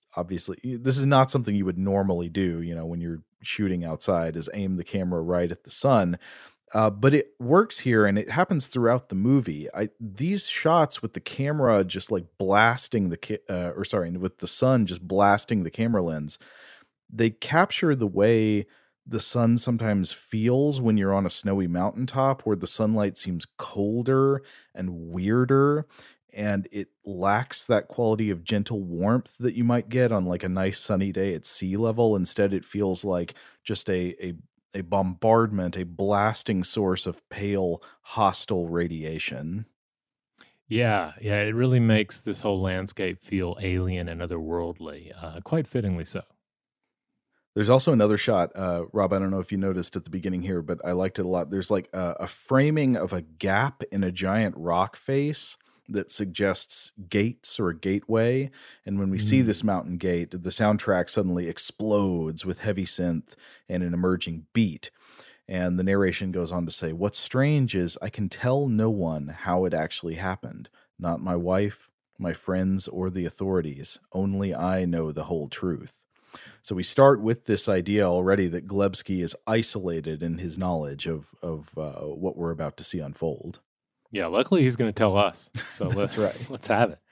Speaker 2: not something you would normally do, when you're shooting outside, is aim the camera right at the sun. But it works here, and it happens throughout the movie. These shots with the camera just like blasting with the sun just blasting the camera lens, they capture the way the sun sometimes feels when you're on a snowy mountaintop, where the sunlight seems colder and weirder, and it lacks that quality of gentle warmth that you might get on like a nice sunny day at sea level. Instead, it feels like just a bombardment, a blasting source of pale, hostile radiation.
Speaker 5: Yeah, it really makes this whole landscape feel alien and otherworldly, quite fittingly so.
Speaker 2: There's also another shot, Rob, I don't know if you noticed at the beginning here, but I liked it a lot. There's like a framing of a gap in a giant rock face that suggests gates or a gateway. And when we see this mountain gate, the soundtrack suddenly explodes with heavy synth and an emerging beat. And the narration goes on to say, "What's strange is I can tell no one how it actually happened. Not my wife, my friends, or the authorities. Only I know the whole truth." So we start with this idea already that Glebsky is isolated in his knowledge of what we're about to see unfold.
Speaker 5: Yeah, luckily he's going to tell us. So
Speaker 2: That's right.
Speaker 5: Let's have it.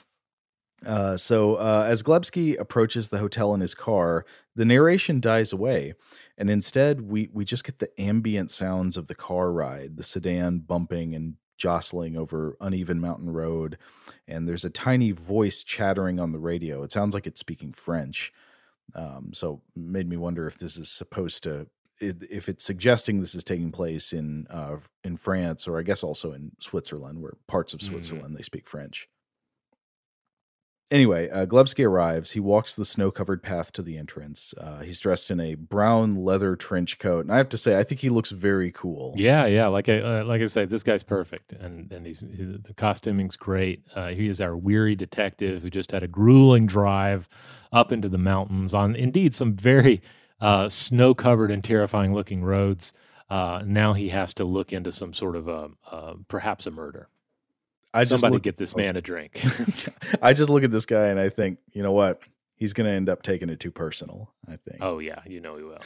Speaker 2: So as Glebsky approaches the hotel in his car, the narration dies away, and instead we just get the ambient sounds of the car ride, the sedan bumping and jostling over uneven mountain road, and there's a tiny voice chattering on the radio. It sounds like it's speaking French. So it made me wonder if this is supposed to, if it's suggesting this is taking place in France, or I guess also in Switzerland, where parts of Switzerland they speak French. Anyway, Glebsky arrives. He walks the snow-covered path to the entrance. He's dressed in a brown leather trench coat, and I have to say, I think he looks very cool.
Speaker 5: Yeah. Like I said, this guy's perfect, and the costuming's great. He is our weary detective who just had a grueling drive up into the mountains on indeed some very snow-covered and terrifying-looking roads. Now he has to look into some sort of perhaps a murder. Somebody get this man a drink.
Speaker 2: I just look at this guy and I think, you know what? He's going to end up taking it too personal, I think.
Speaker 5: Oh, yeah. You know he will.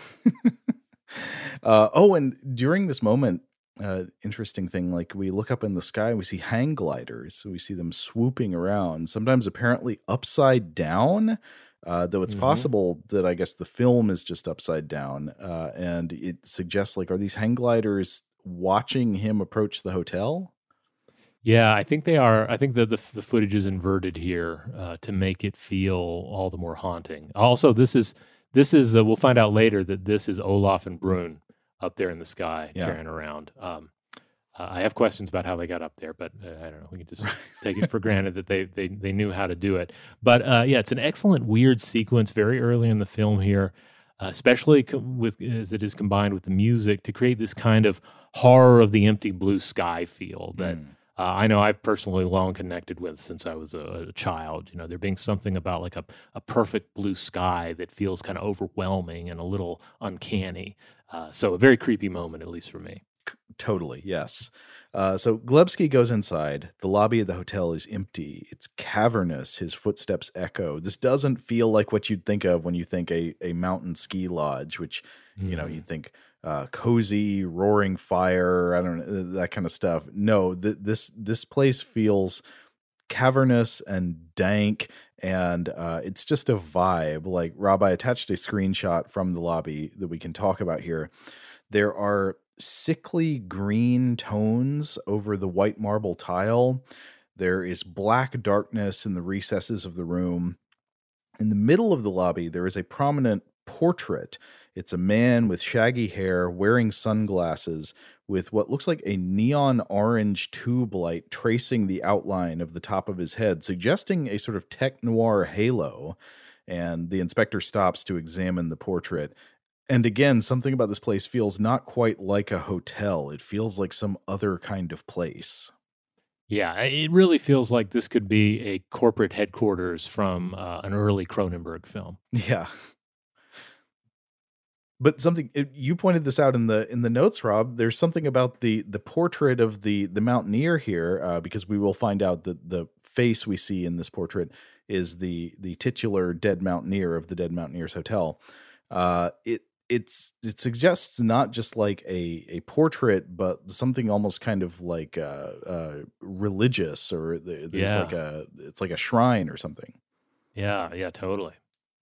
Speaker 2: And during this moment, interesting thing, like we look up in the sky and we see hang gliders. So we see them swooping around, sometimes apparently upside down, though it's possible that I guess the film is just upside down. And it suggests, like, are these hang gliders watching him approach the hotel?
Speaker 5: Yeah, I think they are. I think that the footage is inverted here to make it feel all the more haunting. Also, this is we'll find out later that this is Olaf and Brun up there in the sky carrying around. I have questions about how they got up there, but I don't know. We can just take it for granted that they knew how to do it. But it's an excellent weird sequence very early in the film here, especially with as it is combined with the music to create this kind of horror of the empty blue sky feel that. I know I've personally long connected with since I was a child. You know, there being something about like a perfect blue sky that feels kind of overwhelming and a little uncanny. So a very creepy moment, at least for me.
Speaker 2: Totally, yes. So Glebsky goes inside. The lobby of the hotel is empty. It's cavernous. His footsteps echo. This doesn't feel like what you'd think of when you think a mountain ski lodge, which, you know, you'd think cozy, roaring fire, I don't know, that kind of stuff. No, this place feels cavernous and dank, and it's just a vibe. Like, Rob, I attached a screenshot from the lobby that we can talk about here. There are sickly green tones over the white marble tile. There is black darkness in the recesses of the room. In the middle of the lobby, there is a prominent portrait. It's a man with shaggy hair wearing sunglasses with what looks like a neon orange tube light tracing the outline of the top of his head, suggesting a sort of tech noir halo. And the inspector stops to examine the portrait. And again, something about this place feels not quite like a hotel. It feels like some other kind of place.
Speaker 5: Yeah, it really feels like this could be a corporate headquarters from an early Cronenberg film.
Speaker 2: Yeah. But you pointed this out in the notes, Rob. There's something about the portrait of the mountaineer here, because we will find out that the face we see in this portrait is the titular dead mountaineer of the Dead Mountaineers Hotel. It suggests not just like a portrait, but something almost kind of like religious, or there's it's like a shrine or something.
Speaker 5: Yeah, totally.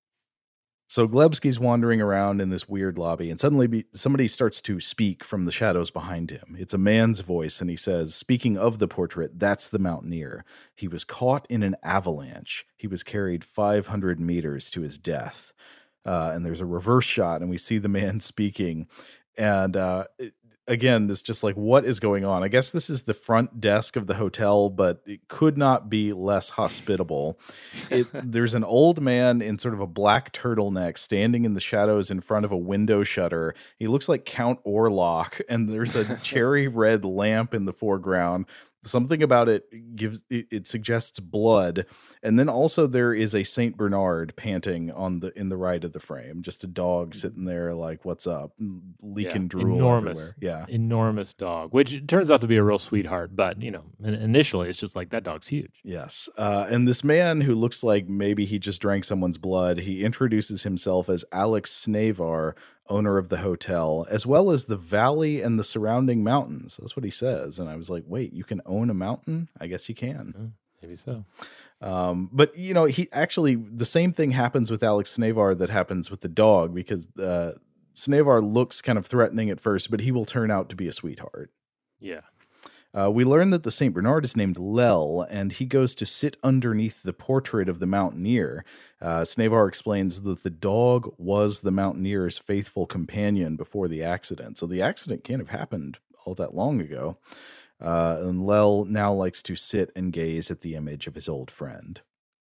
Speaker 2: So Glebski's wandering around in this weird lobby, and suddenly somebody starts to speak from the shadows behind him. It's a man's voice, and he says, speaking of the portrait, that's the mountaineer. He was caught in an avalanche. He was carried 500 meters to his death. And there's a reverse shot, and we see the man speaking. And again, this just like, what is going on? I guess this is the front desk of the hotel, but it could not be less hospitable. There's an old man in sort of a black turtleneck standing in the shadows in front of a window shutter. He looks like Count Orlok, and there's a cherry red lamp in the foreground. Something about it suggests blood. And then also there is a Saint Bernard panting in the right of the frame, just a dog sitting there like, what's up, leaking drool everywhere. Yeah,
Speaker 5: enormous dog, which turns out to be a real sweetheart, but initially it's just like, that dog's huge.
Speaker 2: Yes. And this man, who looks like maybe he just drank someone's blood, he introduces himself as Alex Snavar, owner of the hotel, as well as the valley and the surrounding mountains. That's what he says. And I was like, wait, you can own a mountain? I guess you can.
Speaker 5: Maybe so.
Speaker 2: But he actually, the same thing happens with Alex Snavar that happens with the dog, because Snavar looks kind of threatening at first, but he will turn out to be a sweetheart.
Speaker 5: Yeah.
Speaker 2: We learn that the Saint Bernard is named Lel, and he goes to sit underneath the portrait of the mountaineer. Snavar explains that the dog was the mountaineer's faithful companion before the accident. So the accident can't have happened all that long ago. And Lel now likes to sit and gaze at the image of his old friend.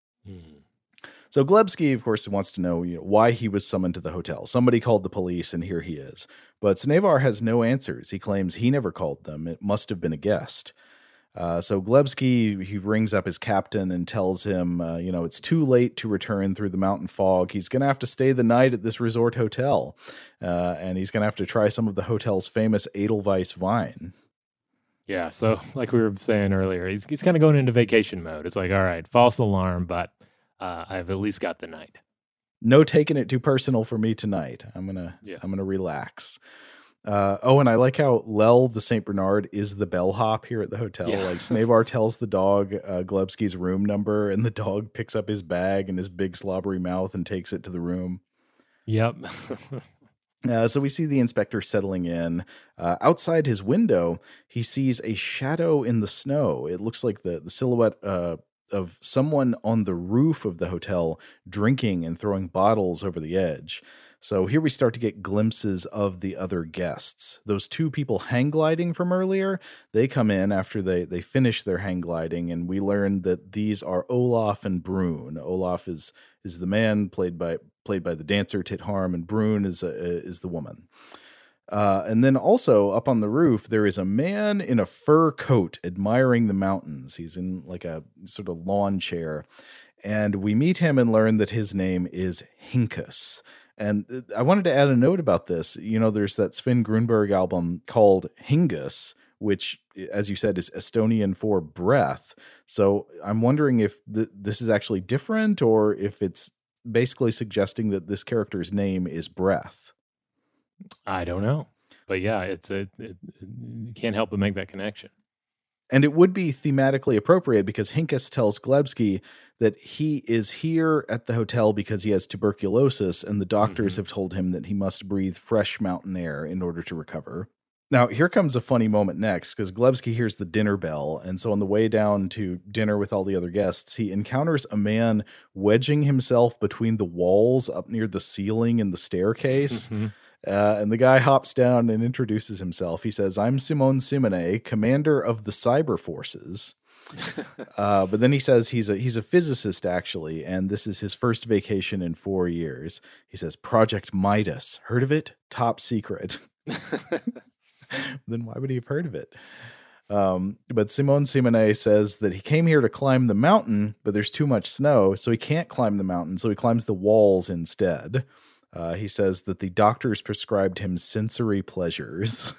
Speaker 2: So Glebski, of course, wants to know, why he was summoned to the hotel. Somebody called the police, and here he is. But Snavar has no answers. He claims he never called them. It must have been a guest. So Glebski, he rings up his captain and tells him, it's too late to return through the mountain fog. He's going to have to stay the night at this resort hotel. And he's going to have to try some of the hotel's famous Edelweiss wine.
Speaker 5: Yeah, so like we were saying earlier, he's kind of going into vacation mode. It's like, all right, false alarm, but I've at least got the night.
Speaker 2: No taking it too personal for me tonight. I'm gonna relax. And I like how Lel the Saint Bernard is the bellhop here at the hotel. Yeah. Like, Snavar tells the dog Glebski's room number, and the dog picks up his bag and his big slobbery mouth and takes it to the room.
Speaker 5: Yep.
Speaker 2: So we see the inspector settling in. Outside his window, he sees a shadow in the snow. It looks like the silhouette of someone on the roof of the hotel drinking and throwing bottles over the edge. So here we start to get glimpses of the other guests. Those two people hang gliding from earlier, they come in after they finish their hang gliding, and we learn that these are Olaf and Brun. Olaf is the man played by the dancer Tit Harm, and Brun is the woman. And then also up on the roof, there is a man in a fur coat admiring the mountains. He's in like a sort of lawn chair, and we meet him and learn that his name is Hinkus. And I wanted to add a note about this. There's that Sven Grunberg album called Hingus, which, as you said, is Estonian for breath. So I'm wondering if this is actually different, or if it's basically suggesting that this character's name is Breath.
Speaker 5: I don't know. But yeah, it you can't help but make that connection.
Speaker 2: And it would be thematically appropriate because Hincus tells Glebsky that he is here at the hotel because he has tuberculosis, and the doctors have told him that he must breathe fresh mountain air in order to recover. Now, here comes a funny moment next, because Glebsky hears the dinner bell, and so on the way down to dinner with all the other guests, he encounters a man wedging himself between the walls up near the ceiling in the staircase. And the guy hops down and introduces himself. He says, "I'm Simon Simone, commander of the cyber forces." But then he says he's a physicist, actually, and this is his first vacation in 4 years. He says, "Project Midas. Heard of it? Top secret." Then why would he have heard of it? But Simon Simone says that he came here to climb the mountain, but there's too much snow, so he can't climb the mountain, so he climbs the walls instead. He says that the doctors prescribed him sensory pleasures.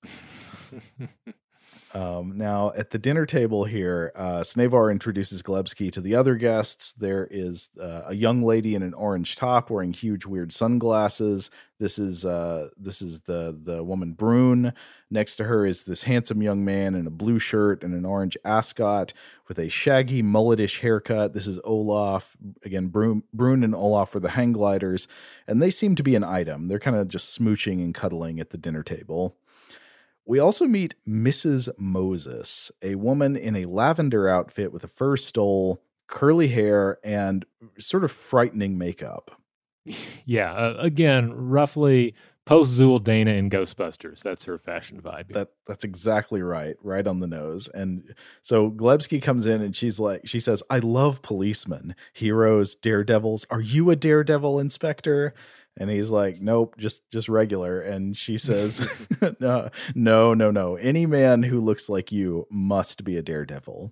Speaker 2: Now, at the dinner table here, Snavar introduces Glebsky to the other guests. There is a young lady in an orange top wearing huge, weird sunglasses. This is the woman Brune. Next to her is this handsome young man in a blue shirt and an orange ascot with a shaggy, mulletish haircut. This is Olaf. Again, Brune and Olaf are the hang gliders, and they seem to be an item. They're kind of just smooching and cuddling at the dinner table. We also meet Mrs. Moses, a woman in a lavender outfit with a fur stole, curly hair, and sort of frightening makeup.
Speaker 5: Yeah, again, roughly post-Zool Dana in Ghostbusters. That's her fashion vibe.
Speaker 2: That's exactly right on the nose. And so Glebsky comes in and she says, "I love policemen, heroes, daredevils. Are you a daredevil, Inspector?" And he's like, "Nope, just regular." And she says, No. Any man who looks like you must be a daredevil.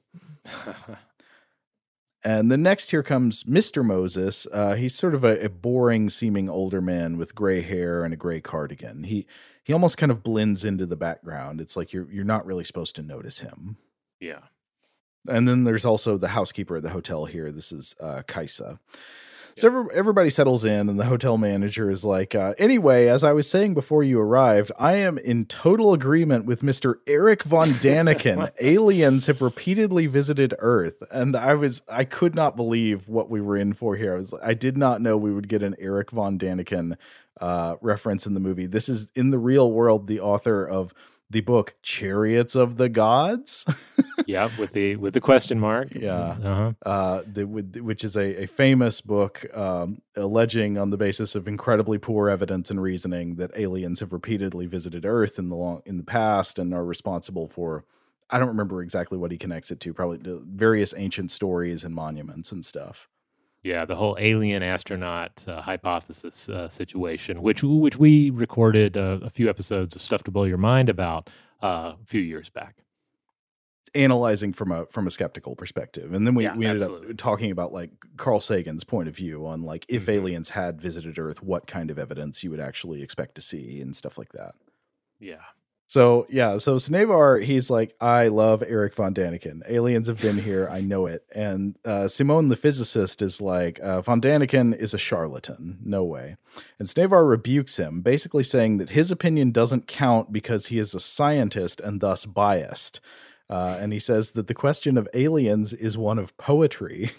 Speaker 2: And then next here comes Mr. Moses. He's sort of a boring seeming older man with gray hair and a gray cardigan. He almost kind of blends into the background. It's like you're not really supposed to notice him.
Speaker 5: Yeah.
Speaker 2: And then there's also the housekeeper at the hotel here. This is Kaisa. So everybody settles in, and the hotel manager is like, "Anyway, as I was saying before you arrived, I am in total agreement with Mr. Eric von Daniken. Aliens have repeatedly visited Earth." And I could not believe what we were in for here. I did not know we would get an Eric von Daniken reference in the movie. This is, in the real world, the author of the book Chariots of the Gods.
Speaker 5: Yeah, with the question mark.
Speaker 2: Yeah. Which is a famous book alleging, on the basis of incredibly poor evidence and reasoning, that aliens have repeatedly visited Earth in the past and are responsible for, I don't remember exactly what he connects it to, probably various ancient stories and monuments and stuff.
Speaker 5: Yeah, the whole alien astronaut hypothesis situation, which we recorded a few episodes of Stuff to Blow Your Mind about a few years back,
Speaker 2: analyzing from a skeptical perspective. And then we ended
Speaker 5: absolutely.
Speaker 2: up talking about like Carl Sagan's point of view on like if aliens had visited Earth, what kind of evidence you would actually expect to see and stuff like that.
Speaker 5: Yeah.
Speaker 2: So Snavar, he's like, "I love Eric von Daniken. Aliens have been here. I know it." And Simone, the physicist, is like, "Von Daniken is a charlatan. No way." And Snavar rebukes him, basically saying that his opinion doesn't count because he is a scientist and thus biased. And he says that the question of aliens is one of poetry.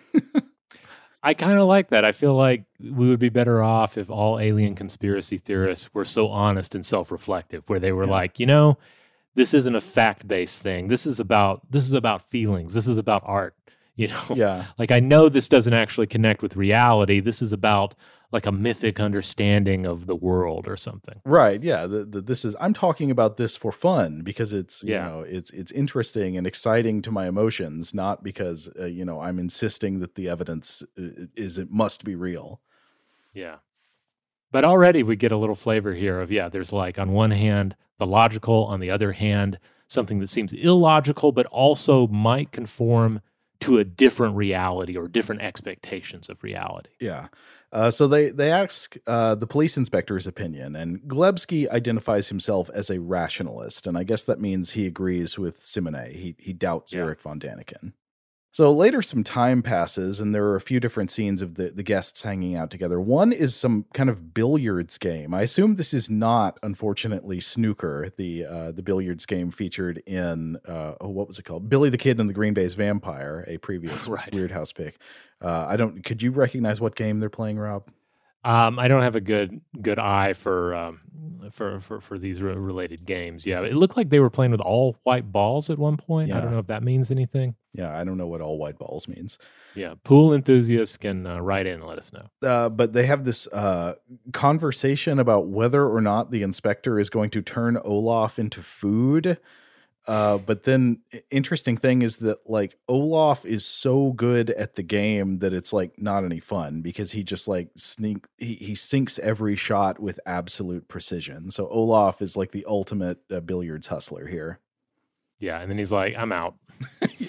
Speaker 5: I kind of like that. I feel like we would be better off if all alien conspiracy theorists were so honest and self-reflective, where they were like, this isn't a fact-based thing. This is about feelings. This is about art.
Speaker 2: Yeah.
Speaker 5: Like, I know this doesn't actually connect with reality. This is about like a mythic understanding of the world or something.
Speaker 2: Right. Yeah. I'm talking about this for fun because it's, it's interesting and exciting to my emotions, not because, I'm insisting that the evidence it must be real.
Speaker 5: Yeah. But already we get a little flavor here of, there's like on one hand, the logical, on the other hand, something that seems illogical, but also might conform to a different reality or different expectations of reality.
Speaker 2: Yeah. So they ask the police inspector's opinion, and Glebsky identifies himself as a rationalist, and I guess that means he agrees with Simone. He doubts Eric von Daniken. So later, some time passes, and there are a few different scenes of the guests hanging out together. One is some kind of billiards game. I assume this is not, unfortunately, snooker, the billiards game featured in what was it called? Billy the Kid and the Green Bay's Vampire, a previous Weird House pick. Could you recognize what game they're playing, Rob?
Speaker 5: I don't have a good eye for these related games. Yeah, it looked like they were playing with all white balls at one point. Yeah. I don't know if that means anything.
Speaker 2: Yeah, I don't know what all white balls means.
Speaker 5: Yeah, pool enthusiasts can write in and let us know.
Speaker 2: But they have this conversation about whether or not the inspector is going to turn Olaf into food. But then interesting thing is that like Olaf is so good at the game that it's like not any fun because he just like he sinks every shot with absolute precision. So Olaf is like the ultimate billiards hustler here.
Speaker 5: Yeah. And then he's like, I'm out.
Speaker 2: Yeah.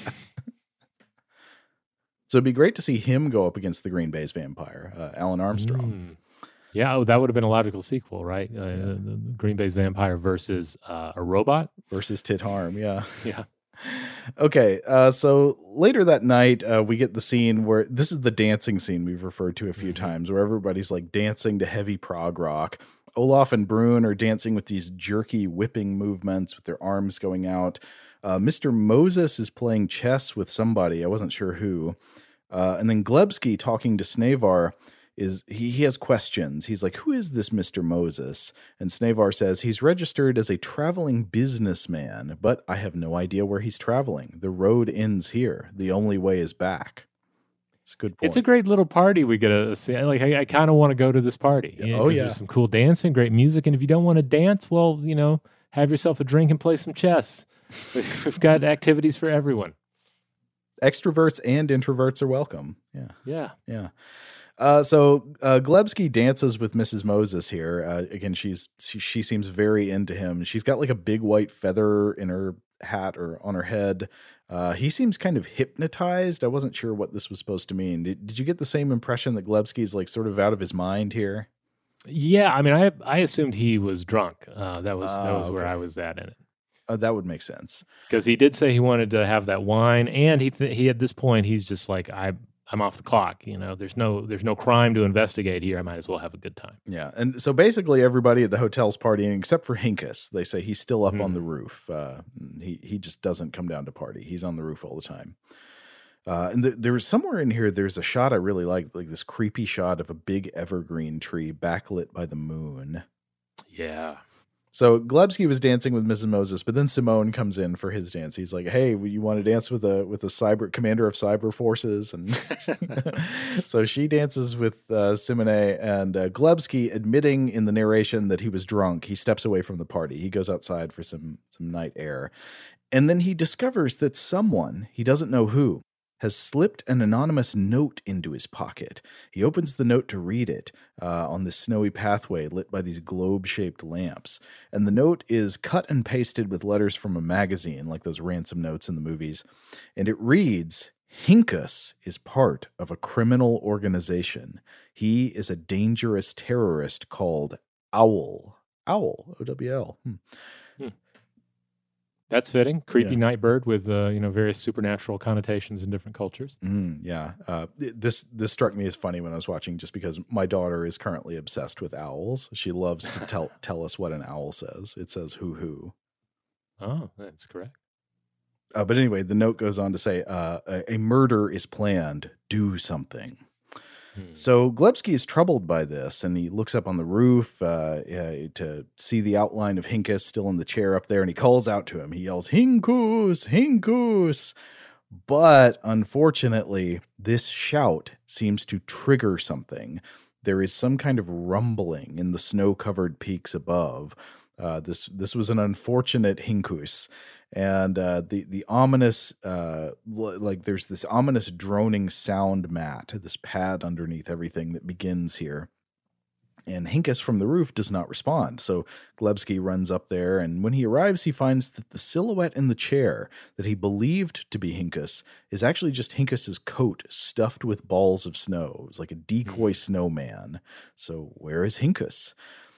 Speaker 2: So it'd be great to see him go up against the Green Bay's Vampire, Alan Armstrong.
Speaker 5: Yeah, that would have been a logical sequel, right? The Green Bay's Vampire versus a robot.
Speaker 2: Versus Tit Harm, yeah.
Speaker 5: Yeah.
Speaker 2: Okay, so later that night, we get the scene where, this is the dancing scene we've referred to a few times, where everybody's like dancing to heavy prog rock. Olaf and Brune are dancing with these jerky whipping movements with their arms going out. Mr. Moses is playing chess with somebody, I wasn't sure who. And then Glebski talking to Snavar he has questions. He's like, who is this Mr. Moses? And Snavar says he's registered as a traveling businessman, but I have no idea where he's traveling. The road ends here. The only way is back. It's a good point.
Speaker 5: It's a great little party we get to see. Like, I kind of want to go to this party.
Speaker 2: Yeah. Oh, yeah.
Speaker 5: There's some cool dancing, great music. And if you don't want to dance, well, have yourself a drink and play some chess. We've got activities for everyone.
Speaker 2: Extroverts and introverts are welcome. Yeah.
Speaker 5: Yeah.
Speaker 2: Yeah. So Glebski dances with Mrs. Moses here. Again, she seems very into him. She's got like a big white feather in her hat or on her head. He seems kind of hypnotized. I wasn't sure what this was supposed to mean. Did you get the same impression that Glebski's like sort of out of his mind here?
Speaker 5: Yeah, I mean, I assumed he was drunk. That was where I was at in it.
Speaker 2: That would make sense
Speaker 5: because he did say he wanted to have that wine, and he at this point he's just like I'm off the clock. There's no crime to investigate here. I might as well have a good time.
Speaker 2: Yeah, and so basically everybody at the hotel's partying except for Hinkus. They say he's still up on the roof. He just doesn't come down to party. He's on the roof all the time. And there was somewhere in here. There's a shot I really like this creepy shot of a big evergreen tree backlit by the moon.
Speaker 5: Yeah.
Speaker 2: So Glebski was dancing with Mrs. Moses, but then Simone comes in for his dance. He's like, "Hey, you want to dance with a cyber commander of cyber forces?" And so she dances with Simone, and Glebski, admitting in the narration that he was drunk, he steps away from the party. He goes outside for some night air, and then he discovers that someone, he doesn't know who, has slipped an anonymous note into his pocket. He opens the note to read it on this snowy pathway lit by these globe-shaped lamps. And the note is cut and pasted with letters from a magazine, like those ransom notes in the movies. And it reads, Hinkus is part of a criminal organization. He is a dangerous terrorist called Owl. Owl, O-W-L.
Speaker 5: That's fitting. Creepy night bird with various supernatural connotations in different cultures.
Speaker 2: Yeah. This struck me as funny when I was watching, just because my daughter is currently obsessed with owls. She loves to tell us what an owl says. It says hoo-hoo.
Speaker 5: Oh, that's correct.
Speaker 2: But anyway, the note goes on to say, a murder is planned. Do something. So Glebski is troubled by this, and he looks up on the roof to see the outline of Hinkus still in the chair up there, and he calls out to him. He yells, Hinkus, Hinkus. But unfortunately, this shout seems to trigger something. There is some kind of rumbling in the snow-covered peaks above. This was an unfortunate Hinkus. And the ominous, there's this ominous droning sound mat, this pad underneath everything that begins here. And Hinkus from the roof does not respond. So Glebski runs up there, and when he arrives, he finds that the silhouette in the chair that he believed to be Hinkus is actually just Hinkus's coat stuffed with balls of snow. It's like a decoy snowman. So where is Hinkus?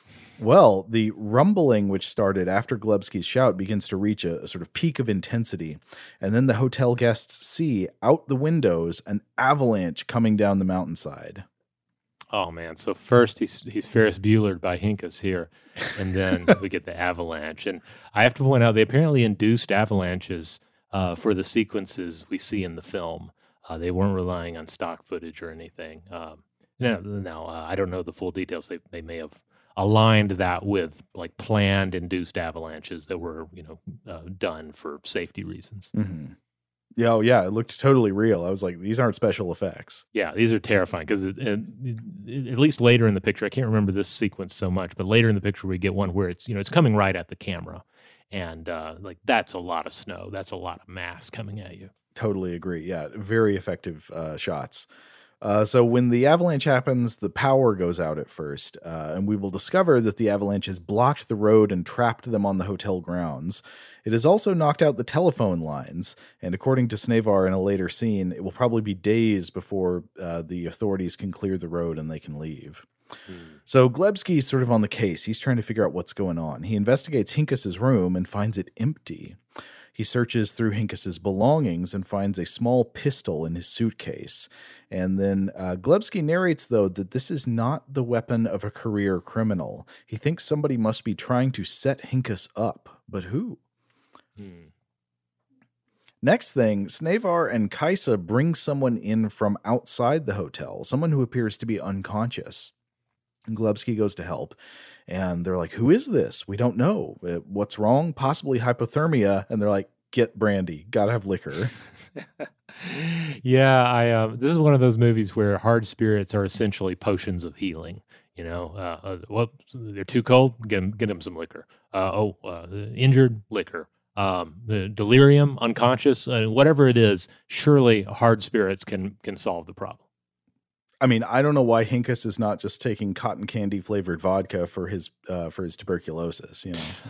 Speaker 2: Well, the rumbling, which started after Glebsky's shout, begins to reach a sort of peak of intensity. And then the hotel guests see out the windows an avalanche coming down the mountainside.
Speaker 5: Oh, man. So first he's Ferris Buellered by Hincus here, and then we get the avalanche. And I have to point out, they apparently induced avalanches for the sequences we see in the film. They weren't relying on stock footage or anything. Now, I don't know the full details. They may have aligned that with like planned induced avalanches that were, done for safety reasons.
Speaker 2: Mm-hmm. Yeah, it looked totally real. I was like, these aren't special effects.
Speaker 5: Yeah, these are terrifying because at least later in the picture, I can't remember this sequence so much, but later in the picture we get one where it's coming right at the camera, and that's a lot of snow. That's a lot of mass coming at you.
Speaker 2: Totally agree. Yeah, very effective shots. So when the avalanche happens, the power goes out at first, and we will discover that the avalanche has blocked the road and trapped them on the hotel grounds. It has also knocked out the telephone lines, and according to Snavar in a later scene, it will probably be days before the authorities can clear the road and they can leave. So Glebsky's sort of on the case. He's trying to figure out what's going on. He investigates Hincus's room and finds it empty. He searches through Hincus's belongings and finds a small pistol in his suitcase. And then Glebsky narrates, though, that this is not the weapon of a career criminal. He thinks somebody must be trying to set Hincus up. But who? Next thing, Snavar and Kaisa bring someone in from outside the hotel, someone who appears to be unconscious. And Glebsky goes to help. And they're like, who is this? We don't know. What's wrong? Possibly hypothermia. And they're like, get brandy. Gotta have liquor.
Speaker 5: Yeah, this is one of those movies where hard spirits are essentially potions of healing. They're too cold? Get them some liquor. Injured? Liquor. Delirium? Unconscious? Whatever it is, surely hard spirits can solve the problem.
Speaker 2: I mean, I don't know why Hincus is not just taking cotton candy flavored vodka for his tuberculosis.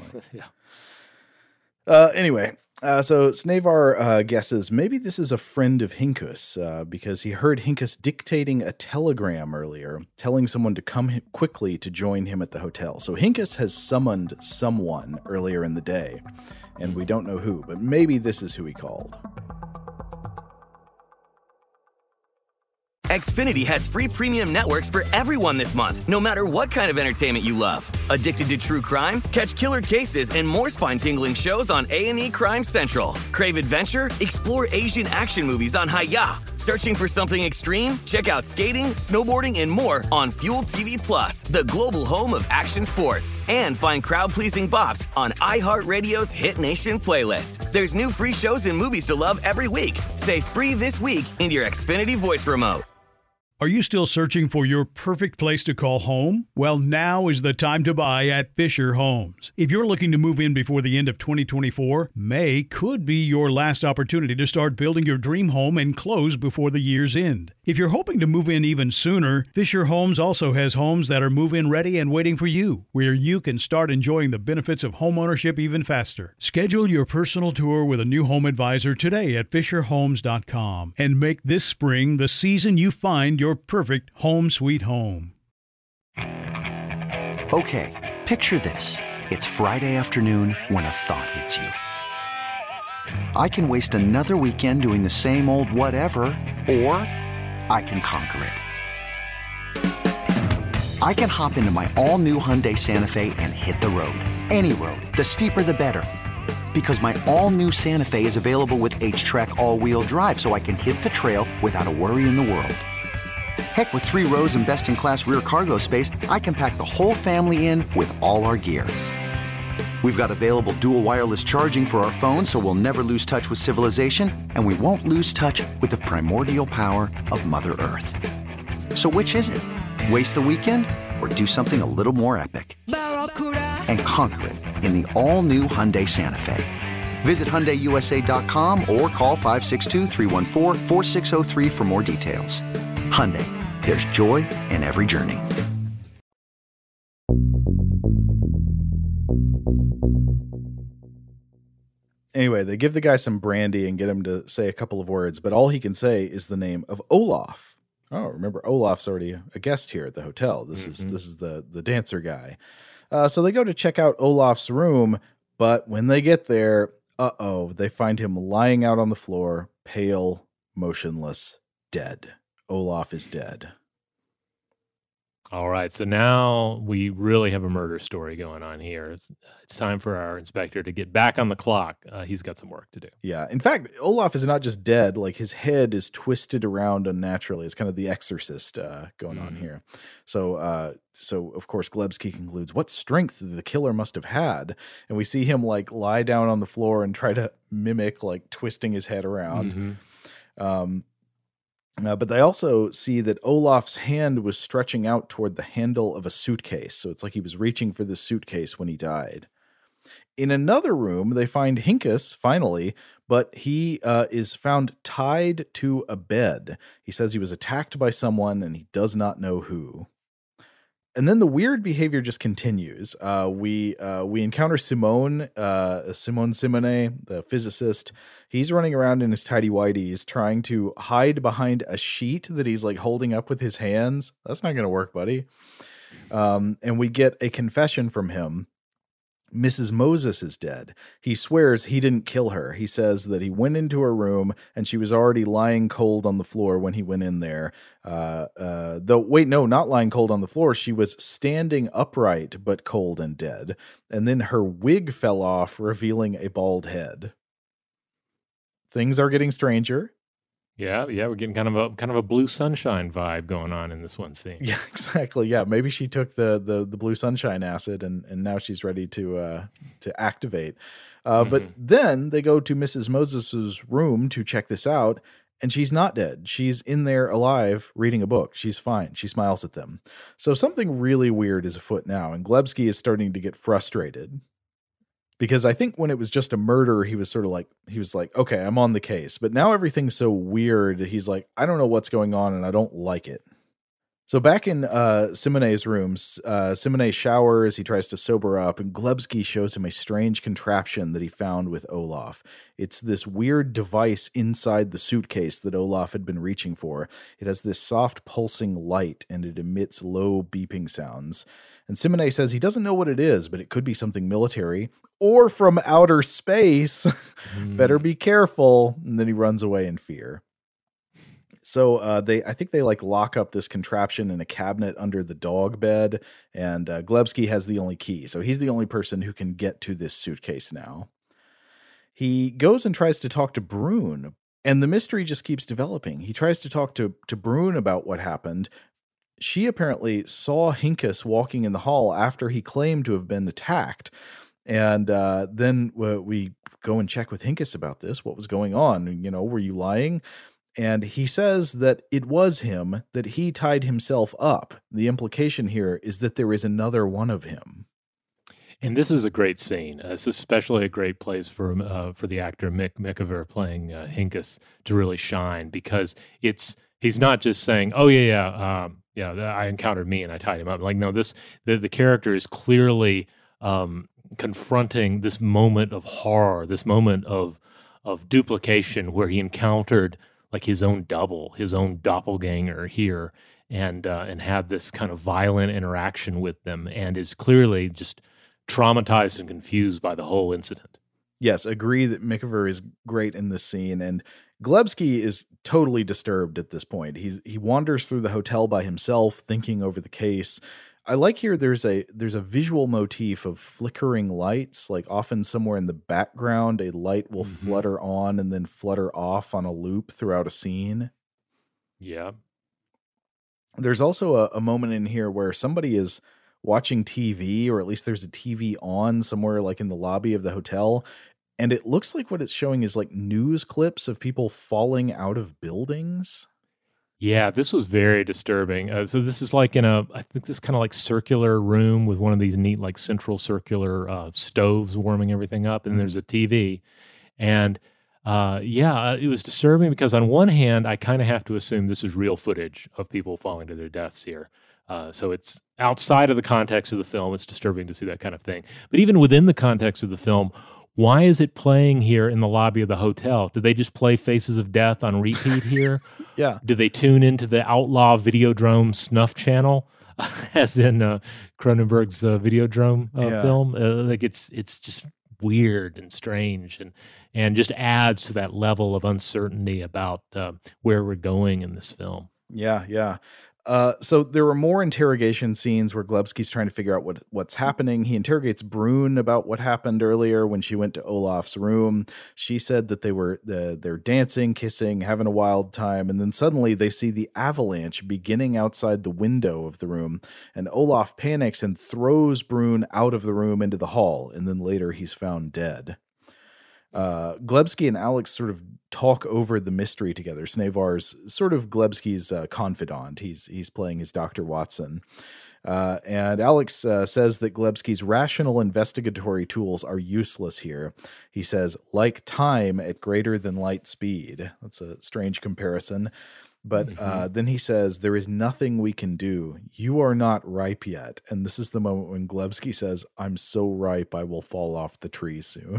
Speaker 2: Yeah. Anyway, so Snavar guesses maybe this is a friend of Hincus because he heard Hincus dictating a telegram earlier, telling someone to come quickly to join him at the hotel. So Hincus has summoned someone earlier in the day, and we don't know who, but maybe this is who he called.
Speaker 8: Xfinity has free premium networks for everyone this month, no matter what kind of entertainment you love. Addicted to true crime? Catch killer cases and more spine-tingling shows on A&E Crime Central. Crave adventure? Explore Asian action movies on Hi-Ya. Searching for something extreme? Check out skating, snowboarding, and more on Fuel TV Plus, the global home of action sports. And find crowd-pleasing bops on iHeartRadio's Hit Nation playlist. There's new free shows and movies to love every week. Say free this week in your Xfinity voice remote.
Speaker 3: Are you still searching for your perfect place to call home? Well, now is the time to buy at Fisher Homes. If you're looking to move in before the end of 2024, May could be your last opportunity to start building your dream home and close before the year's end. If you're hoping to move in even sooner, Fisher Homes also has homes that are move-in ready and waiting for you, where you can start enjoying the benefits of homeownership even faster. Schedule your personal tour with a new home advisor today at FisherHomes.com and make this spring the season you find your perfect home sweet home.
Speaker 9: Okay, picture this. It's Friday afternoon when a thought hits you. I can waste another weekend doing the same old whatever, or I can conquer it. I can hop into my all-new Hyundai Santa Fe and hit the road. Any road. The steeper, the better. Because my all-new Santa Fe is available with H-Track all-wheel drive, so I can hit the trail without a worry in the world. Heck, with 3 rows and best-in-class rear cargo space, I can pack the whole family in with all our gear. We've got available dual wireless charging for our phones, so we'll never lose touch with civilization, and we won't lose touch with the primordial power of Mother Earth. So which is it? Waste the weekend or do something a little more epic? And conquer it in the all-new Hyundai Santa Fe. Visit HyundaiUSA.com or call 562-314-4603 for more details. Hyundai, there's joy in every journey.
Speaker 2: Anyway, they give the guy some brandy and get him to say a couple of words, but all he can say is the name of Olaf. Oh, remember Olaf's already a guest here at the hotel. This is the dancer guy. So they go to check out Olaf's room, but when they get there, they find him lying out on the floor, pale, motionless, dead. Olaf is dead.
Speaker 5: All right, so now we really have a murder story going on here. It's time for our inspector to get back on the clock. He's got some work to do.
Speaker 2: Yeah, in fact, Olaf is not just dead, like his head is twisted around unnaturally. It's kind of the Exorcist going on here. So of course, Glebsky concludes, what strength the killer must have had? And we see him like lie down on the floor and try to mimic like twisting his head around. But they also see that Olaf's hand was stretching out toward the handle of a suitcase. So it's like he was reaching for the suitcase when he died. In another room, they find Hinkus, finally, but he is found tied to a bed. He says he was attacked by someone and he does not know who. And then the weird behavior just continues. We encounter Simone Simone, the physicist. He's running around in his tidy whities trying to hide behind a sheet that he's like holding up with his hands. That's not going to work, buddy. And we get a confession from him. Mrs. Moses is dead. He swears he didn't kill her. He says that he went into her room and she was already lying cold on the floor when he went in there. Not lying cold on the floor. She was standing upright but cold and dead. And then her wig fell off, revealing a bald head. Things are getting stranger.
Speaker 5: Yeah, we're getting kind of a Blue Sunshine vibe going on in this one scene.
Speaker 2: Yeah, exactly. Yeah, maybe she took the Blue Sunshine acid and now she's ready to activate. But then they go to Mrs. Moses's room to check this out, and she's not dead. She's in there alive, reading a book. She's fine. She smiles at them. So something really weird is afoot now, and Glebsky is starting to get frustrated. Because I think when it was just a murder, he was like, okay, I'm on the case. But now everything's so weird. He's like, I don't know what's going on and I don't like it. So back in Simone's rooms, Simone showers. He tries to sober up, and Glebsky shows him a strange contraption that he found with Olaf. It's this weird device inside the suitcase that Olaf had been reaching for. It has this soft pulsing light, and it emits low beeping sounds. And Simone says he doesn't know what it is, but it could be something military or from outer space. Better be careful. And then he runs away in fear. So I think they like lock up this contraption in a cabinet under the dog bed, and Glebsky has the only key. So he's the only person who can get to this suitcase now. He goes and tries to talk to Brune, and the mystery just keeps developing. He tries to talk to Brune about what happened. She apparently saw Hinkus walking in the hall after he claimed to have been attacked. And then we go and check with Hinkus about this. What was going on? You know, were you lying? And he says that it was him, that he tied himself up. The implication here is that there is another one of him.
Speaker 5: And this is a great scene. It's especially a great place for the actor Mick McIver playing Hinkus to really shine, because he's not just saying, "Oh yeah, I encountered me and I tied him up." Like, no, the character is clearly confronting this moment of horror, this moment of duplication, where he encountered like his own double, his own doppelganger here, and had this kind of violent interaction with them, and is clearly just traumatized and confused by the whole incident.
Speaker 2: Yes, agree that McIver is great in this scene, and Glebsky is totally disturbed at this point. He wanders through the hotel by himself, thinking over the case. I like here there's a visual motif of flickering lights, like often somewhere in the background a light will flutter on and then flutter off on a loop throughout a scene.
Speaker 5: Yeah.
Speaker 2: There's also a moment in here where somebody is watching TV, or at least there's a TV on somewhere like in the lobby of the hotel, and it looks like what it's showing is like news clips of people falling out of buildings.
Speaker 5: Yeah, this was very disturbing. So this is like I think this kind of like circular room with one of these neat like central circular stoves warming everything up, and there's a TV. And it was disturbing because on one hand, I kind of have to assume this is real footage of people falling to their deaths here. So it's outside of the context of the film. It's disturbing to see that kind of thing. But even within the context of the film, why is it playing here in the lobby of the hotel? Do they just play Faces of Death on repeat here?
Speaker 2: Yeah.
Speaker 5: Do they tune into the Outlaw Videodrome snuff channel, as in Cronenberg's Videodrome film? Like it's just weird and strange, and just adds to that level of uncertainty about where we're going in this film.
Speaker 2: Yeah. So there were more interrogation scenes where Glebski's trying to figure out what's happening. He interrogates Brune about what happened earlier when she went to Olaf's room. She said that they're dancing, kissing, having a wild time, and then suddenly they see the avalanche beginning outside the window of the room, and Olaf panics and throws Brune out of the room into the hall, and then later he's found dead. Glebski and Alex sort of talk over the mystery together. Snavar's sort of Glebski's confidant. He's playing his Dr. Watson. And Alex says that Glebski's rational investigatory tools are useless here. He says, like time at greater than light speed. That's a strange comparison. But then he says, there is nothing we can do. You are not ripe yet. And this is the moment when Glebski says, I'm so ripe I will fall off the tree soon.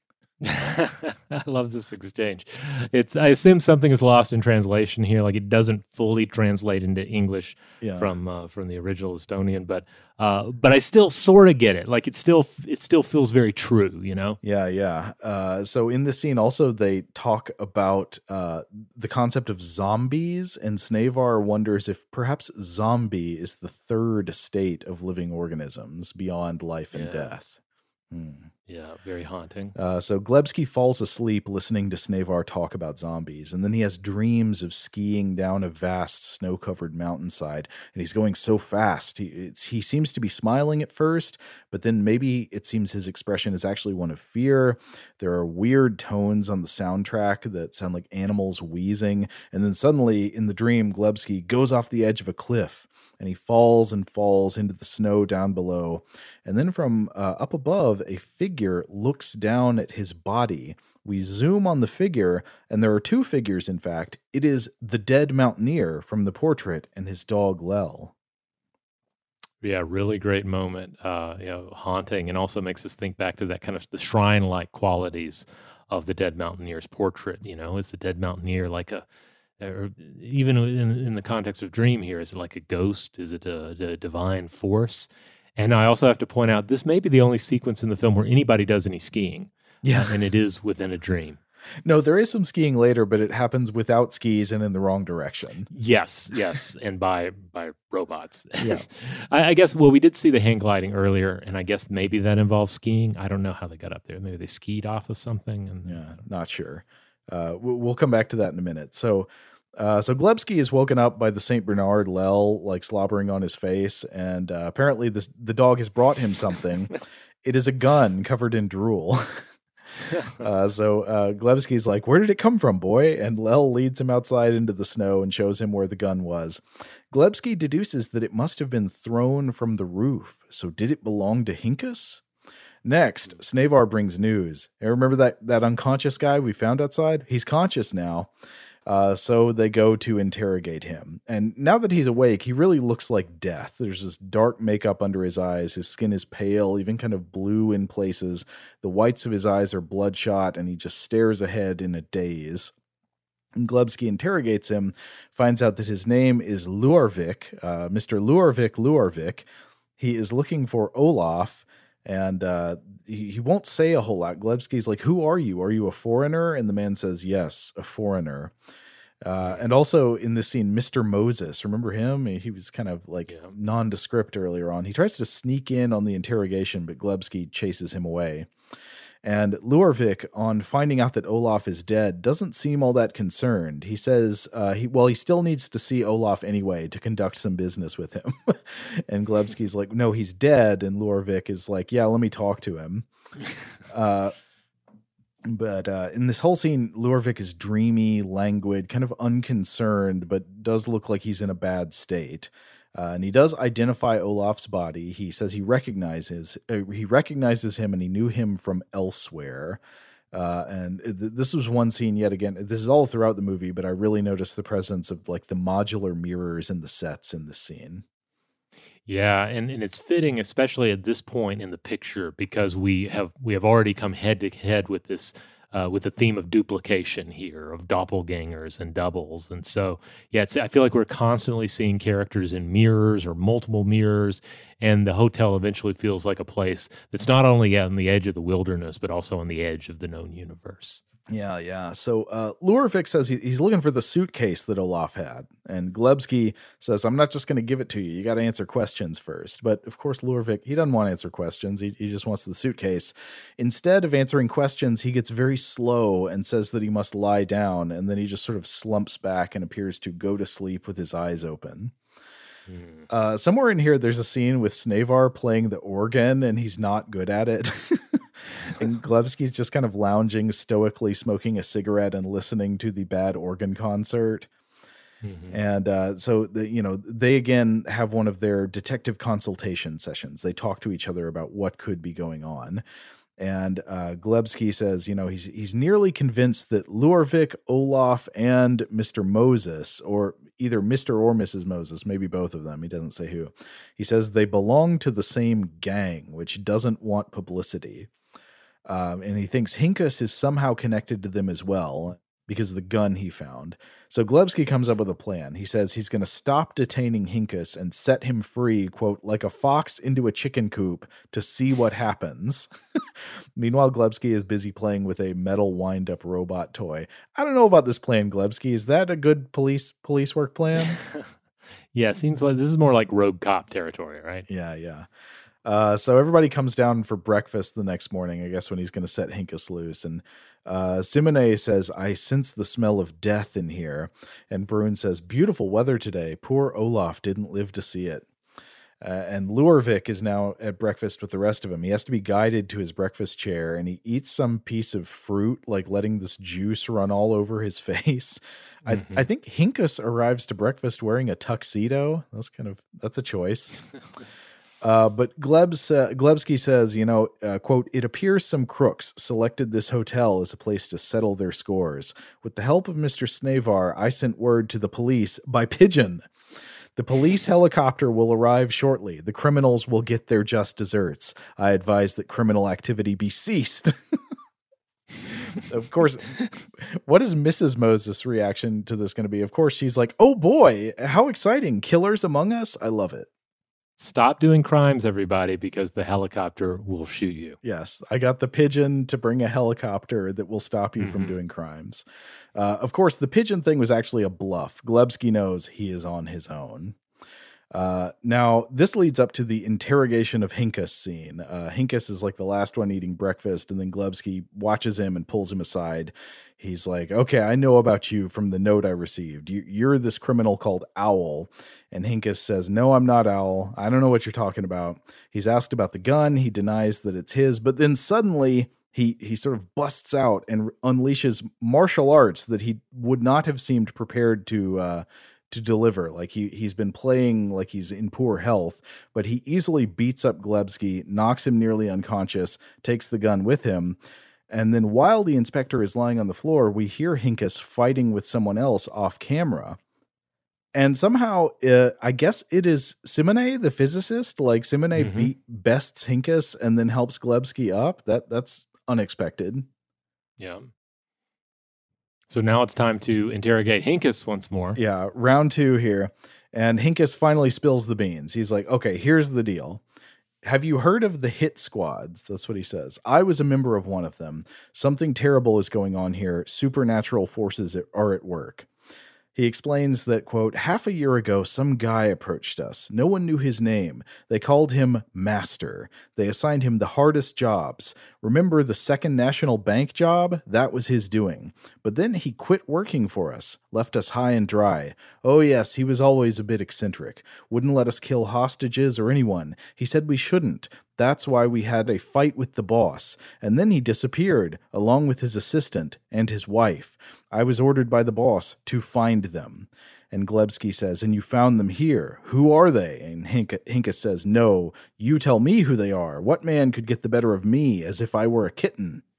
Speaker 5: I love this exchange. I assume something is lost in translation here, like it doesn't fully translate into English from the original Estonian, but I still sort of get it. Like it still feels very true, you know?
Speaker 2: Yeah. So in this scene also they talk about the concept of zombies, and Snavar wonders if perhaps zombie is the third state of living organisms beyond life and death.
Speaker 5: Yeah, very haunting.
Speaker 2: So Glebski falls asleep listening to Snavar talk about zombies, and then he has dreams of skiing down a vast snow-covered mountainside, and he's going so fast. He seems to be smiling at first, but then maybe it seems his expression is actually one of fear. There are weird tones on the soundtrack that sound like animals wheezing, and then suddenly in the dream, Glebski goes off the edge of a cliff, and he falls and falls into the snow down below. And then from up above, a figure looks down at his body. We zoom on the figure, and there are two figures, in fact. It is the dead mountaineer from the portrait and his dog, Lel.
Speaker 5: Yeah, really great moment, haunting, and also makes us think back to that kind of the shrine-like qualities of the dead mountaineer's portrait. You know, is the dead mountaineer like or even in the context of dream here, is it like a ghost? Is it a divine force? And I also have to point out, this may be the only sequence in the film where anybody does any skiing.
Speaker 2: Yeah.
Speaker 5: And it is within a dream.
Speaker 2: No, there is some skiing later, but it happens without skis and in the wrong direction.
Speaker 5: Yes, and by robots.
Speaker 2: Yeah.
Speaker 5: I guess, well, we did see the hang gliding earlier, and I guess maybe that involves skiing. I don't know how they got up there. Maybe they skied off of something. And
Speaker 2: not sure. We'll come back to that in a minute. So Glebski is woken up by the St. Bernard Lel, like slobbering on his face, and apparently the dog has brought him something. It is a gun covered in drool. So Glebski's like, where did it come from, boy? And Lel leads him outside into the snow and shows him where the gun was. Glebski deduces that it must have been thrown from the roof. So did it belong to Hinkus? Next, Snavar brings news. Hey, remember that unconscious guy we found outside? He's conscious now. So they go to interrogate him. And now that he's awake, he really looks like death. There's this dark makeup under his eyes. His skin is pale, even kind of blue in places. The whites of his eyes are bloodshot, and he just stares ahead in a daze. And Glebski interrogates him, finds out that his name is Luarvik, Mr. Luarvik. He is looking for Olaf. And he won't say a whole lot. Glebski's like, who are you? Are you a foreigner? And the man says, yes, a foreigner. And also in this scene, Mr. Moses, remember him? He was kind of like nondescript earlier on. He tries to sneak in on the interrogation, but Glebski chases him away. And Luarvik, on finding out that Olaf is dead, doesn't seem all that concerned. He says he still needs to see Olaf anyway to conduct some business with him. And Glebski's like, no, he's dead. And Luarvik is like, yeah, let me talk to him. But in this whole scene, Luarvik is dreamy, languid, kind of unconcerned, but does look like he's in a bad state. And he does identify Olaf's body. He says he recognizes him, and he knew him from elsewhere. This was one scene yet again. This is all throughout the movie, but I really noticed the presence of like the modular mirrors in the sets in this scene.
Speaker 5: Yeah, and it's fitting, especially at this point in the picture, because we have already come head to head with this with the theme of duplication here, of doppelgangers and doubles, and so yeah, I feel like we're constantly seeing characters in mirrors or multiple mirrors, and the hotel eventually feels like a place that's not only on the edge of the wilderness, but also on the edge of the known universe.
Speaker 2: Yeah, yeah. So Lurvik says he's looking for the suitcase that Olaf had. And Glebsky says, I'm not just going to give it to you. You got to answer questions first. But of course, Lurvik, he doesn't want to answer questions. He just wants the suitcase. Instead of answering questions, he gets very slow and says that he must lie down. And then he just sort of slumps back and appears to go to sleep with his eyes open. Somewhere in here, there's a scene with Snavar playing the organ, and he's not good at it. And Glebsky's just kind of lounging stoically, smoking a cigarette and listening to the bad organ concert. And so they again have one of their detective consultation sessions. They talk to each other about what could be going on. And Glebsky says, he's nearly convinced that Lurvik, Olaf, and Mr. Moses, or either Mr. or Mrs. Moses, maybe both of them, he doesn't say who, he says they belong to the same gang, which doesn't want publicity. And he thinks Hinkus is somehow connected to them as well because of the gun he found. So Glebsky comes up with a plan. He says he's going to stop detaining Hinkus and set him free, quote, like a fox into a chicken coop to see what happens. Meanwhile, Glebsky is busy playing with a metal wind-up robot toy. I don't know about this plan, Glebsky. Is that a good police work plan?
Speaker 5: Yeah, seems like this is more like Rogue Cop territory, right?
Speaker 2: Yeah. So everybody comes down for breakfast the next morning, I guess, when he's going to set Hinkus loose. And Simone says, I sense the smell of death in here. And Bruin says, beautiful weather today. Poor Olaf didn't live to see it. And Lurvik is now at breakfast with the rest of them. He has to be guided to his breakfast chair, and he eats some piece of fruit, like letting this juice run all over his face. I think Hinkus arrives to breakfast wearing a tuxedo. That's a choice. But Glebsky says, quote, it appears some crooks selected this hotel as a place to settle their scores. With the help of Mr. Snavar, I sent word to the police by pigeon. The police helicopter will arrive shortly. The criminals will get their just desserts. I advise that criminal activity be ceased. Of course, what is Mrs. Moses' reaction to this going to be? Of course, she's like, oh boy, how exciting. Killers among us. I love it.
Speaker 5: Stop doing crimes, everybody, because the helicopter will shoot you.
Speaker 2: Yes, I got the pigeon to bring a helicopter that will stop you from doing crimes. Of course, the pigeon thing was actually a bluff. Glebsky knows he is on his own. Now, this leads up to the interrogation of Hinkus scene. Hinkus is like the last one eating breakfast, and then Glebsky watches him and pulls him aside. He's like, okay, I know about you from the note I received. You're this criminal called Owl. And Hinkus says, no, I'm not Owl. I don't know what you're talking about. He's asked about the gun. He denies that it's his. But then suddenly he sort of busts out and unleashes martial arts that he would not have seemed prepared to deliver. Like he's been playing like he's in poor health, but he easily beats up Glebsky, knocks him nearly unconscious, takes the gun with him. And then while the inspector is lying on the floor, we hear Hinkus fighting with someone else off camera. And somehow, I guess it is Simone, the physicist. Like Simone bests Hinkus and then helps Glebsky up. That's unexpected.
Speaker 5: Yeah. So now it's time to interrogate Hinkus once more.
Speaker 2: Yeah, round 2 here. And Hinkus finally spills the beans. He's like, okay, here's the deal. Have you heard of the hit squads? That's what he says. I was a member of one of them. Something terrible is going on here. Supernatural forces are at work. He explains that, quote, half a year ago, some guy approached us. No one knew his name. They called him Master. They assigned him the hardest jobs. Remember the Second National Bank job? That was his doing. But then he quit working for us, left us high and dry. Oh yes, he was always a bit eccentric. Wouldn't let us kill hostages or anyone. He said we shouldn't. That's why we had a fight with the boss. And then he disappeared, along with his assistant and his wife. I was ordered by the boss to find them. And Glebsky says, and you found them here. Who are they? And Hinkus says, no, you tell me who they are. What man could get the better of me as if I were a kitten?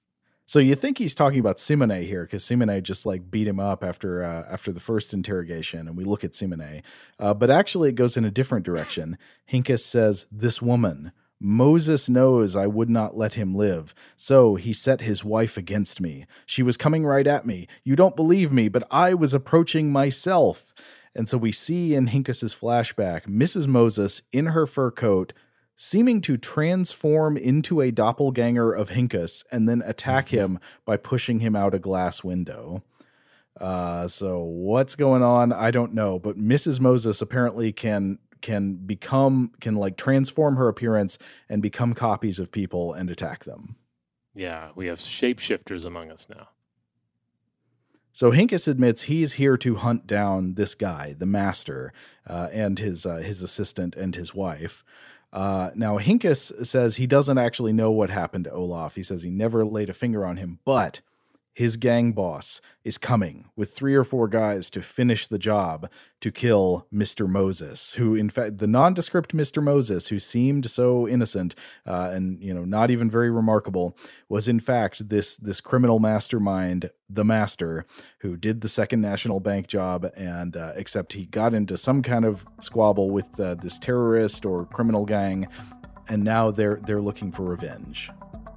Speaker 2: So you think he's talking about Simone here, because Simone just like beat him up after the first interrogation, and we look at Simone. But actually it goes in a different direction. Hincus says, "This woman, Moses knows I would not let him live, so he set his wife against me. She was coming right at me. You don't believe me, but I was approaching myself." And so we see in Hincus's flashback, Mrs. Moses in her fur coat, seeming to transform into a doppelganger of Hincus and then attack him by pushing him out a glass window. So what's going on? I don't know, but Mrs. Moses apparently can like transform her appearance and become copies of people and attack them.
Speaker 5: Yeah, we have shapeshifters among us now.
Speaker 2: So Hincus admits he's here to hunt down this guy, the master, and his assistant and his wife. Now Hincus says he doesn't actually know what happened to Olaf. He says he never laid a finger on him, but his gang boss is coming with 3 or 4 guys to finish the job to kill Mr. Moses, who in fact, the nondescript Mr. Moses, who seemed so innocent and not even very remarkable, was in fact this criminal mastermind, the Master, who did the Second National Bank job, and except he got into some kind of squabble with this terrorist or criminal gang, and now they're looking for revenge.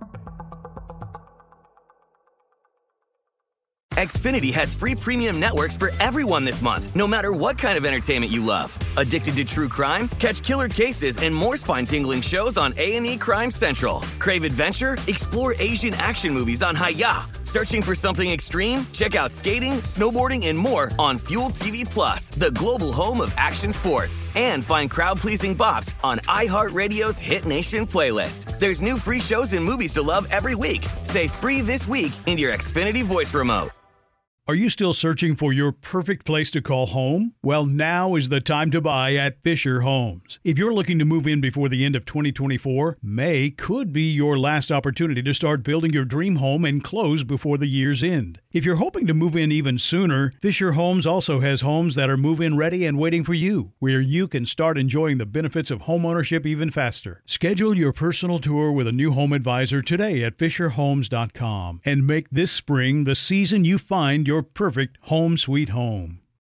Speaker 8: Xfinity has free premium networks for everyone this month, no matter what kind of entertainment you love. Addicted to true crime? Catch killer cases and more spine-tingling shows on A&E Crime Central. Crave adventure? Explore Asian action movies on Hi-Ya. Searching for something extreme? Check out skating, snowboarding, and more on Fuel TV Plus, the global home of action sports. And find crowd-pleasing bops on iHeartRadio's Hit Nation playlist. There's new free shows and movies to love every week. Say free this week in your Xfinity voice remote.
Speaker 3: Are you still searching for your perfect place to call home? Well, now is the time to buy at Fisher Homes. If you're looking to move in before the end of 2024, May could be your last opportunity to start building your dream home and close before the year's end. If you're hoping to move in even sooner, Fisher Homes also has homes that are move-in ready and waiting for you, where you can start enjoying the benefits of homeownership even faster. Schedule your personal tour with a new home advisor today at FisherHomes.com and make this spring the season you find your perfect home sweet home.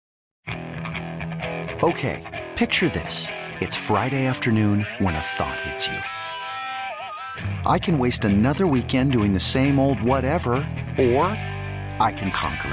Speaker 9: Okay, picture this. It's Friday afternoon when a thought hits you. I can waste another weekend doing the same old whatever, or I can conquer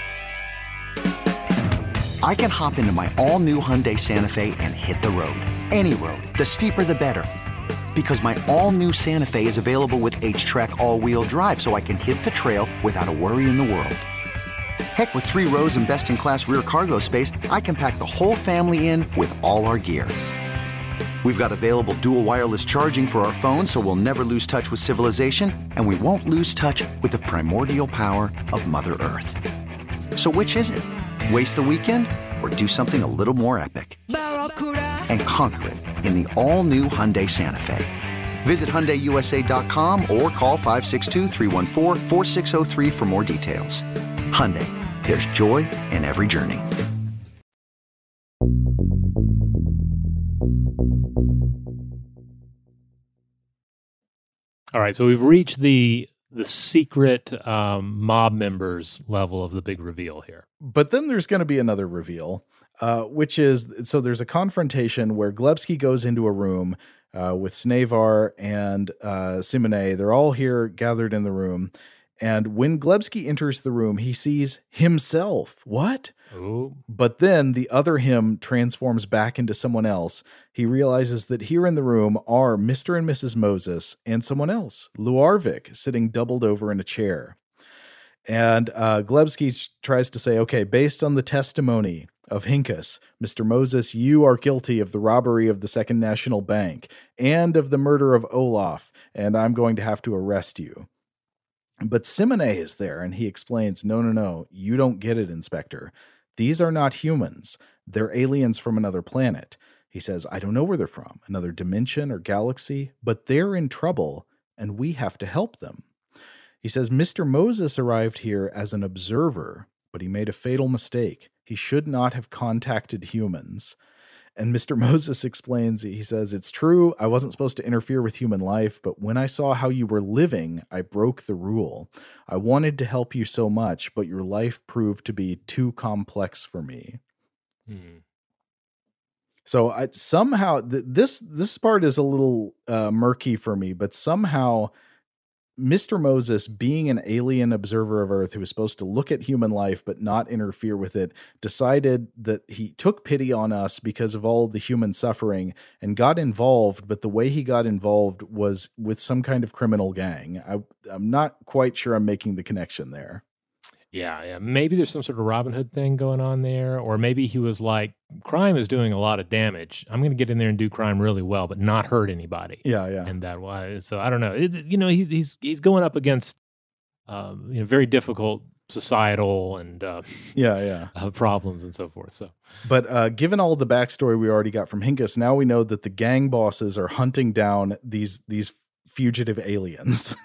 Speaker 9: it. I can hop into my all-new Hyundai Santa Fe and hit the road. Any road. The steeper the better. Because my all-new Santa Fe is available with H-Track all-wheel drive, so I can hit the trail without a worry in the world. Heck, with 3 rows and best-in-class rear cargo space, I can pack the whole family in with all our gear. We've got available dual wireless charging for our phones, so we'll never lose touch with civilization, and we won't lose touch with the primordial power of Mother Earth. So which is it? Waste the weekend or do something a little more epic? And conquer it in the all-new Hyundai Santa Fe. Visit HyundaiUSA.com or call 562-314-4603 for more details. Hyundai, there's joy in every journey.
Speaker 5: All right, so we've reached the secret mob members level of the big reveal here.
Speaker 2: But then there's going to be another reveal, which is, so there's a confrontation where Glebski goes into a room with Snavar and Simone. They're all here gathered in the room. And when Glebski enters the room, he sees himself. What?
Speaker 5: Oh.
Speaker 2: But then the other him transforms back into someone else. He realizes that here in the room are Mr. and Mrs. Moses and someone else, Luarvik, sitting doubled over in a chair. And Glebski tries to say, okay, based on the testimony of Hincus, Mr. Moses, you are guilty of the robbery of the Second National Bank and of the murder of Olaf, and I'm going to have to arrest you. But Simone is there, and he explains, no, you don't get it, Inspector. These are not humans. They're aliens from another planet. He says, I don't know where they're from, another dimension or galaxy, but they're in trouble, and we have to help them. He says, Mr. Moses arrived here as an observer, but he made a fatal mistake. He should not have contacted humans. And Mr. Moses explains, he says, "It's true, I wasn't supposed to interfere with human life, but when I saw how you were living, I broke the rule. I wanted to help you so much, but your life proved to be too complex for me." So somehow this part is a little murky for me, but somehow Mr. Moses, being an alien observer of Earth who was supposed to look at human life but not interfere with it, decided that he took pity on us because of all the human suffering and got involved. But the way he got involved was with some kind of criminal gang. I'm not quite sure I'm making the connection there.
Speaker 5: Yeah. Maybe there's some sort of Robin Hood thing going on there, or maybe he was like, crime is doing a lot of damage. I'm going to get in there and do crime really well, but not hurt anybody.
Speaker 2: Yeah.
Speaker 5: And that why. So I don't know. He's going up against very difficult societal and problems and so forth. So,
Speaker 2: but given all the backstory we already got from Hingis, now we know that the gang bosses are hunting down these fugitive aliens,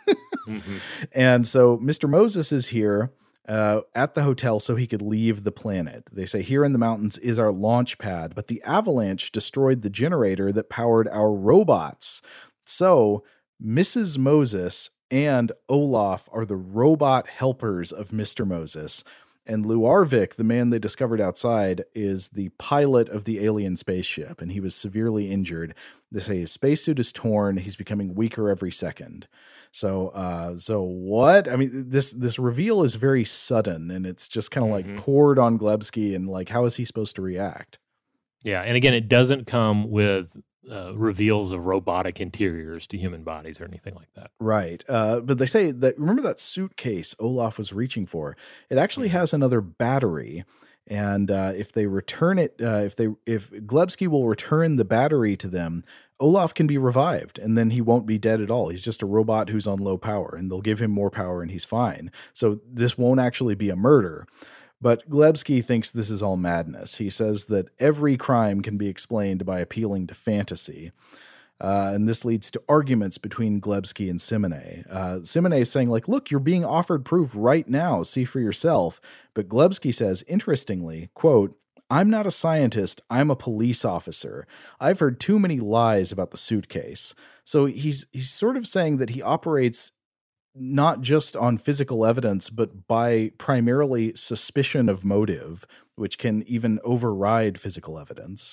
Speaker 2: and so Mr. Moses is here at the hotel so he could leave the planet. They say here in the mountains is our launch pad, but the avalanche destroyed the generator that powered our robots. So Mrs. Moses and Olaf are the robot helpers of Mr. Moses. And Luarvik, the man they discovered outside, is the pilot of the alien spaceship, and he was severely injured. They say his spacesuit is torn. He's becoming weaker every second. So what? I mean, this reveal is very sudden, and it's just kind of like poured on Glebsky, and like, how is he supposed to react?
Speaker 5: Yeah, and again, it doesn't come with reveals of robotic interiors to human bodies or anything like that.
Speaker 2: Right. But they say that, remember that suitcase Olaf was reaching for? It actually has another battery. And if they return it, if Glebsky will return the battery to them, Olaf can be revived, and then he won't be dead at all. He's just a robot who's on low power, and they'll give him more power and he's fine. So this won't actually be a murder. But Glebsky thinks this is all madness. He says that every crime can be explained by appealing to fantasy. And this leads to arguments between Glebsky and Simone. Simone is saying, like, look, you're being offered proof right now. See for yourself. But Glebsky says, interestingly, quote, "I'm not a scientist. I'm a police officer. I've heard too many lies about the suitcase." So he's sort of saying that he operates not just on physical evidence, but by primarily suspicion of motive, which can even override physical evidence.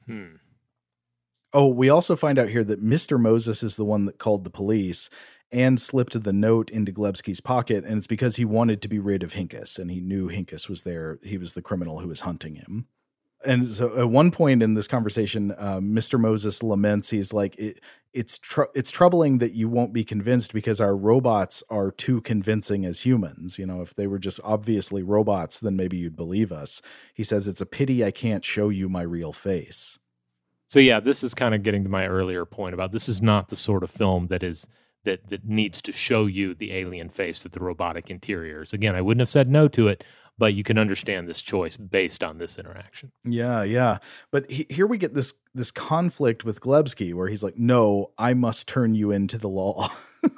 Speaker 2: Oh, we also find out here that Mr. Moses is the one that called the police and slipped the note into Glebsky's pocket, and it's because he wanted to be rid of Hingis, and he knew Hingis was there. He was the criminal who was hunting him. And so at one point in this conversation, Mr. Moses laments, he's like, it's troubling that you won't be convinced because our robots are too convincing as humans. You know, if they were just obviously robots, then maybe you'd believe us. He says, it's a pity I can't show you my real face.
Speaker 5: So yeah, this is kind of getting to my earlier point about this is not the sort of film that needs to show you the alien face with the robotic interiors. Again, I wouldn't have said no to it, but you can understand this choice based on this interaction.
Speaker 2: Yeah. But here we get this conflict with Glebsky where he's like, no, I must turn you into the law.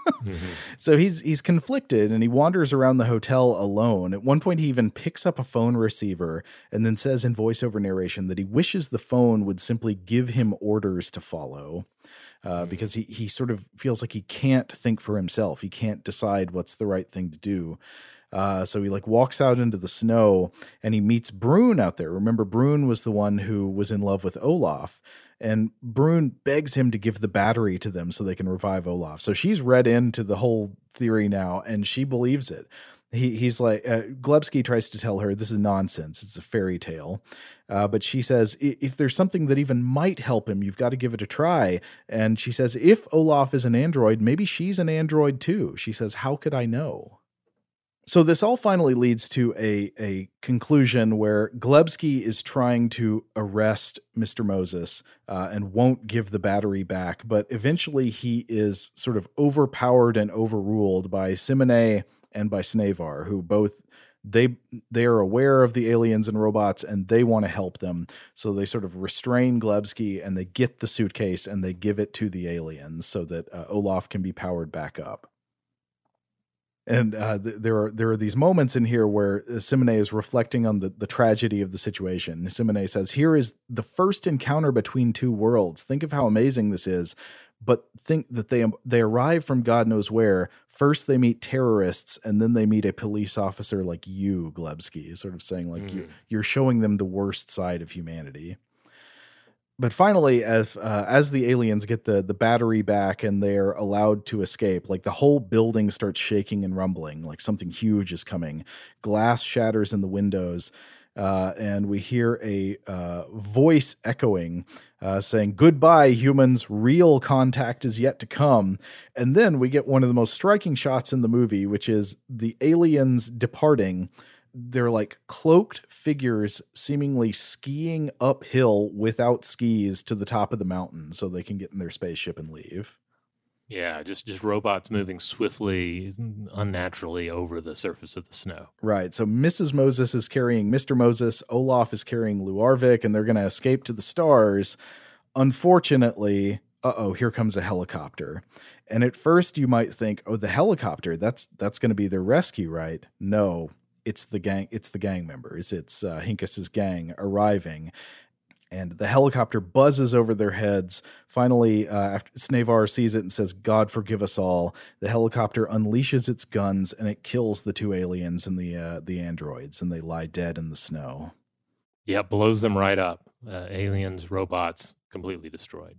Speaker 2: So he's conflicted, and he wanders around the hotel alone. At one point, he even picks up a phone receiver and then says in voiceover narration that he wishes the phone would simply give him orders to follow. Because he sort of feels like he can't think for himself. He can't decide what's the right thing to do. So he like walks out into the snow and he meets Brune out there. Remember, Brune was the one who was in love with Olaf, and Brune begs him to give the battery to them so they can revive Olaf. So she's read into the whole theory now, and she believes it. He's like, Glebsky tries to tell her this is nonsense. It's a fairy tale. But she says, if there's something that even might help him, you've got to give it a try. And she says, if Olaf is an android, maybe she's an android too. She says, how could I know? So this all finally leads to a conclusion where Glebsky is trying to arrest Mr. Moses and won't give the battery back. But eventually he is sort of overpowered and overruled by Simone and by Snavar, who both they are aware of the aliens and robots and they want to help them. So they sort of restrain Glebsky and they get the suitcase and they give it to the aliens so that Olaf can be powered back up. And there are these moments in here where Simone is reflecting on the tragedy of the situation. Simone says, "Here is the first encounter between two worlds. Think of how amazing this is. But think that they arrive from God knows where. First they meet terrorists, and then they meet a police officer like you, Glebsky," sort of saying like you're showing them the worst side of humanity. But finally, as the aliens get the battery back and they're allowed to escape, like the whole building starts shaking and rumbling, like something huge is coming. Glass shatters in the windows, and we hear a voice echoing, saying, "Goodbye, humans. Real contact is yet to come." And then we get one of the most striking shots in the movie, which is the aliens departing. They're like cloaked figures seemingly skiing uphill without skis to the top of the mountain so they can get in their spaceship and leave.
Speaker 5: Yeah, just robots moving swiftly, unnaturally over the surface of the snow.
Speaker 2: Right. So Mrs. Moses is carrying Mr. Moses, Olaf is carrying Lou Arvik, and they're going to escape to the stars. Unfortunately, here comes a helicopter. And at first you might think, oh, the helicopter, that's going to be their rescue, right? No. It's the gang members. It's Hinkas's gang arriving, and the helicopter buzzes over their heads. Finally, after Snavar sees it and says, "God forgive us all," the helicopter unleashes its guns and it kills the two aliens and the androids, and they lie dead in the snow.
Speaker 5: Yeah, blows them right up. Aliens, robots, completely destroyed.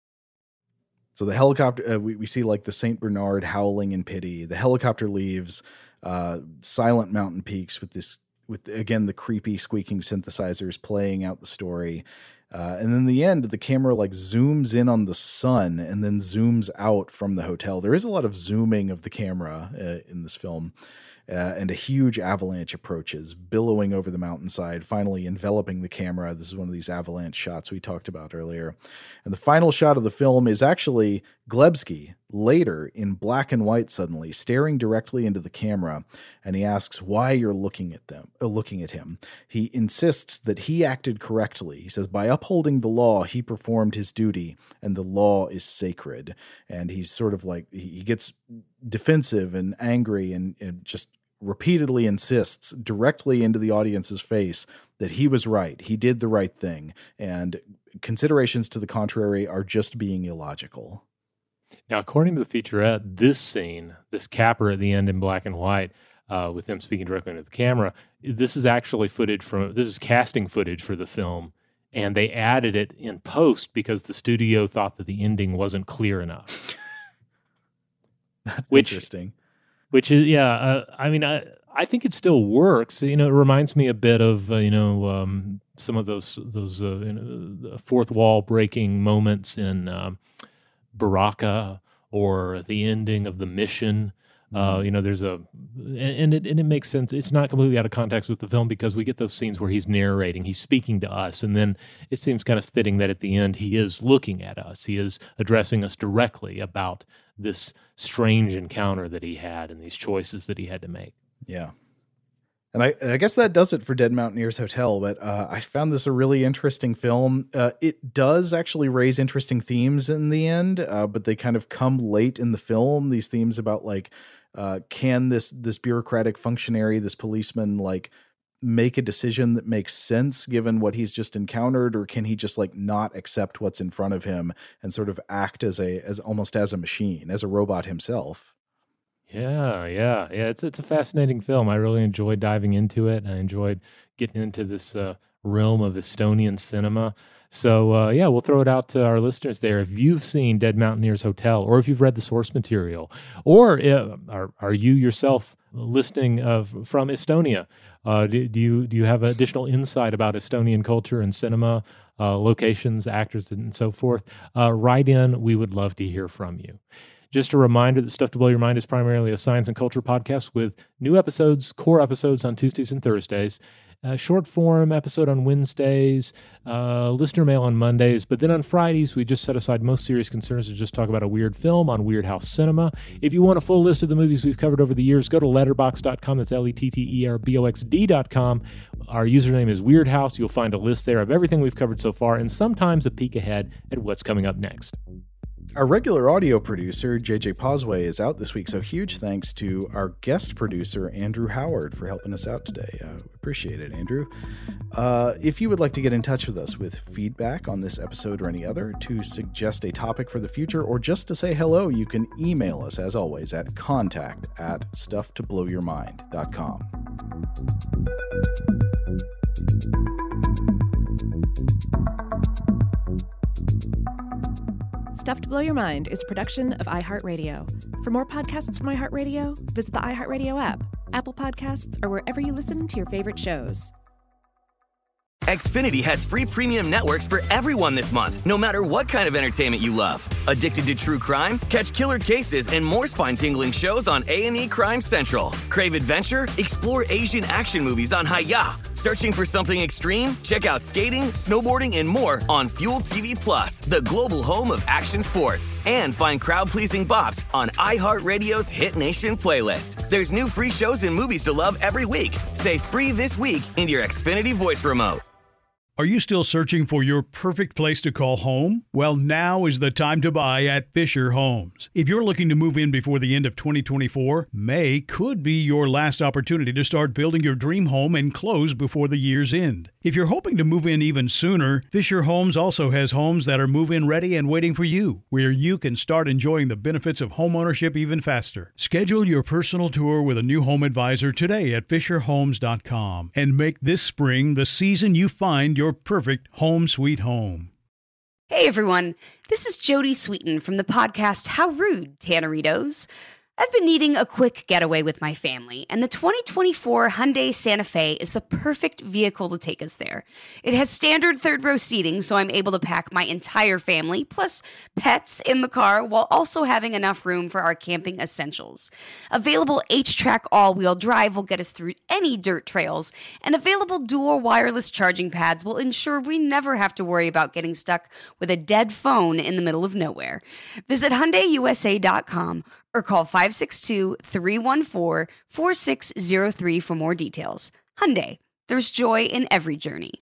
Speaker 2: So the helicopter, we see like the Saint Bernard howling in pity. The helicopter leaves. Silent mountain peaks with again the creepy squeaking synthesizers playing out the story, and in the end the camera like zooms in on the sun and then zooms out from the hotel. There is a lot of zooming of the camera in this film, and a huge avalanche approaches, billowing over the mountainside, finally enveloping the camera. This is one of these avalanche shots we talked about earlier. And the final shot of the film is actually Glebsky, later in black and white suddenly, staring directly into the camera, and he asks why you're looking at him. He insists that he acted correctly. He says, by upholding the law, he performed his duty, and the law is sacred. And he's sort of like, he gets defensive and angry and just repeatedly insists directly into the audience's face that he was right. He did the right thing. And considerations to the contrary are just being illogical.
Speaker 5: Now, according to the featurette, this scene, this capper at the end in black and white, with them speaking directly into the camera, this is actually this is casting footage for the film, and they added it in post because the studio thought that the ending wasn't clear enough.
Speaker 2: That's interesting.
Speaker 5: Which is, I mean, I think it still works. You know, it reminds me a bit of, some of those fourth wall breaking moments in Baraka or the ending of The Mission. There's and it makes sense. It's not completely out of context with the film because we get those scenes where he's narrating, he's speaking to us, and then it seems kind of fitting that at the end he is looking at us. He is addressing us directly about this strange encounter that he had and these choices that he had to make.
Speaker 2: Yeah. And I guess that does it for Dead Mountaineers Hotel, but I found this a really interesting film. It does actually raise interesting themes in the end, but they kind of come late in the film. These themes about like, can this bureaucratic functionary, this policeman, like make a decision that makes sense given what he's just encountered, or can he just like not accept what's in front of him and sort of act as almost as a machine, as a robot himself?
Speaker 5: Yeah. It's a fascinating film. I really enjoyed diving into it. I enjoyed getting into this realm of Estonian cinema. So, we'll throw it out to our listeners there. If you've seen Dead Mountaineers Hotel, or if you've read the source material, or are you yourself listening from Estonia, do you have additional insight about Estonian culture and cinema, locations, actors, and so forth? Write in. We would love to hear from you. Just a reminder that Stuff to Blow Your Mind is primarily a science and culture podcast with new episodes, core episodes on Tuesdays and Thursdays, short form episode on Wednesdays, listener mail on Mondays. But then on Fridays, we just set aside most serious concerns to just talk about a weird film on Weird House Cinema. If you want a full list of the movies we've covered over the years, go to letterboxd.com. That's letterboxd.com. Our username is Weird House. You'll find a list there of everything we've covered so far and sometimes a peek ahead at what's coming up next.
Speaker 2: Our regular audio producer, JJ Posway, is out this week, so huge thanks to our guest producer, Andrew Howard, for helping us out today. Appreciate it, Andrew. If you would like to get in touch with us with feedback on this episode or any other, to suggest a topic for the future, or just to say hello, you can email us, as always, at contact@stufftoblowyourmind.com.
Speaker 4: Stuff to Blow Your Mind is a production of iHeartRadio. For more podcasts from iHeartRadio, visit the iHeartRadio app, Apple Podcasts, or wherever you listen to your favorite shows.
Speaker 8: Xfinity has free premium networks for everyone this month, no matter what kind of entertainment you love. Addicted to true crime? Catch killer cases and more spine-tingling shows on A&E Crime Central. Crave adventure? Explore Asian action movies on Hi-YAH. Searching for something extreme? Check out skating, snowboarding, and more on Fuel TV Plus, the global home of action sports. And find crowd-pleasing bops on iHeartRadio's Hit Nation playlist. There's new free shows and movies to love every week. Say free this week in your Xfinity voice remote.
Speaker 3: Are you still searching for your perfect place to call home? Well, now is the time to buy at Fisher Homes. If you're looking to move in before the end of 2024, May could be your last opportunity to start building your dream home and close before the year's end. If you're hoping to move in even sooner, Fisher Homes also has homes that are move-in ready and waiting for you, where you can start enjoying the benefits of homeownership even faster. Schedule your personal tour with a new home advisor today at FisherHomes.com and make this spring the season you find your perfect home sweet home.
Speaker 10: Hey everyone, this is Jody Sweeten from the podcast How Rude, Tanneritos. I've been needing a quick getaway with my family, and the 2024 Hyundai Santa Fe is the perfect vehicle to take us there. It has standard third-row seating, so I'm able to pack my entire family, plus pets, in the car, while also having enough room for our camping essentials. Available H-Track all-wheel drive will get us through any dirt trails, and available dual wireless charging pads will ensure we never have to worry about getting stuck with a dead phone in the middle of nowhere. Visit HyundaiUSA.com or call 562-314-4603 for more details. Hyundai, there's joy in every journey.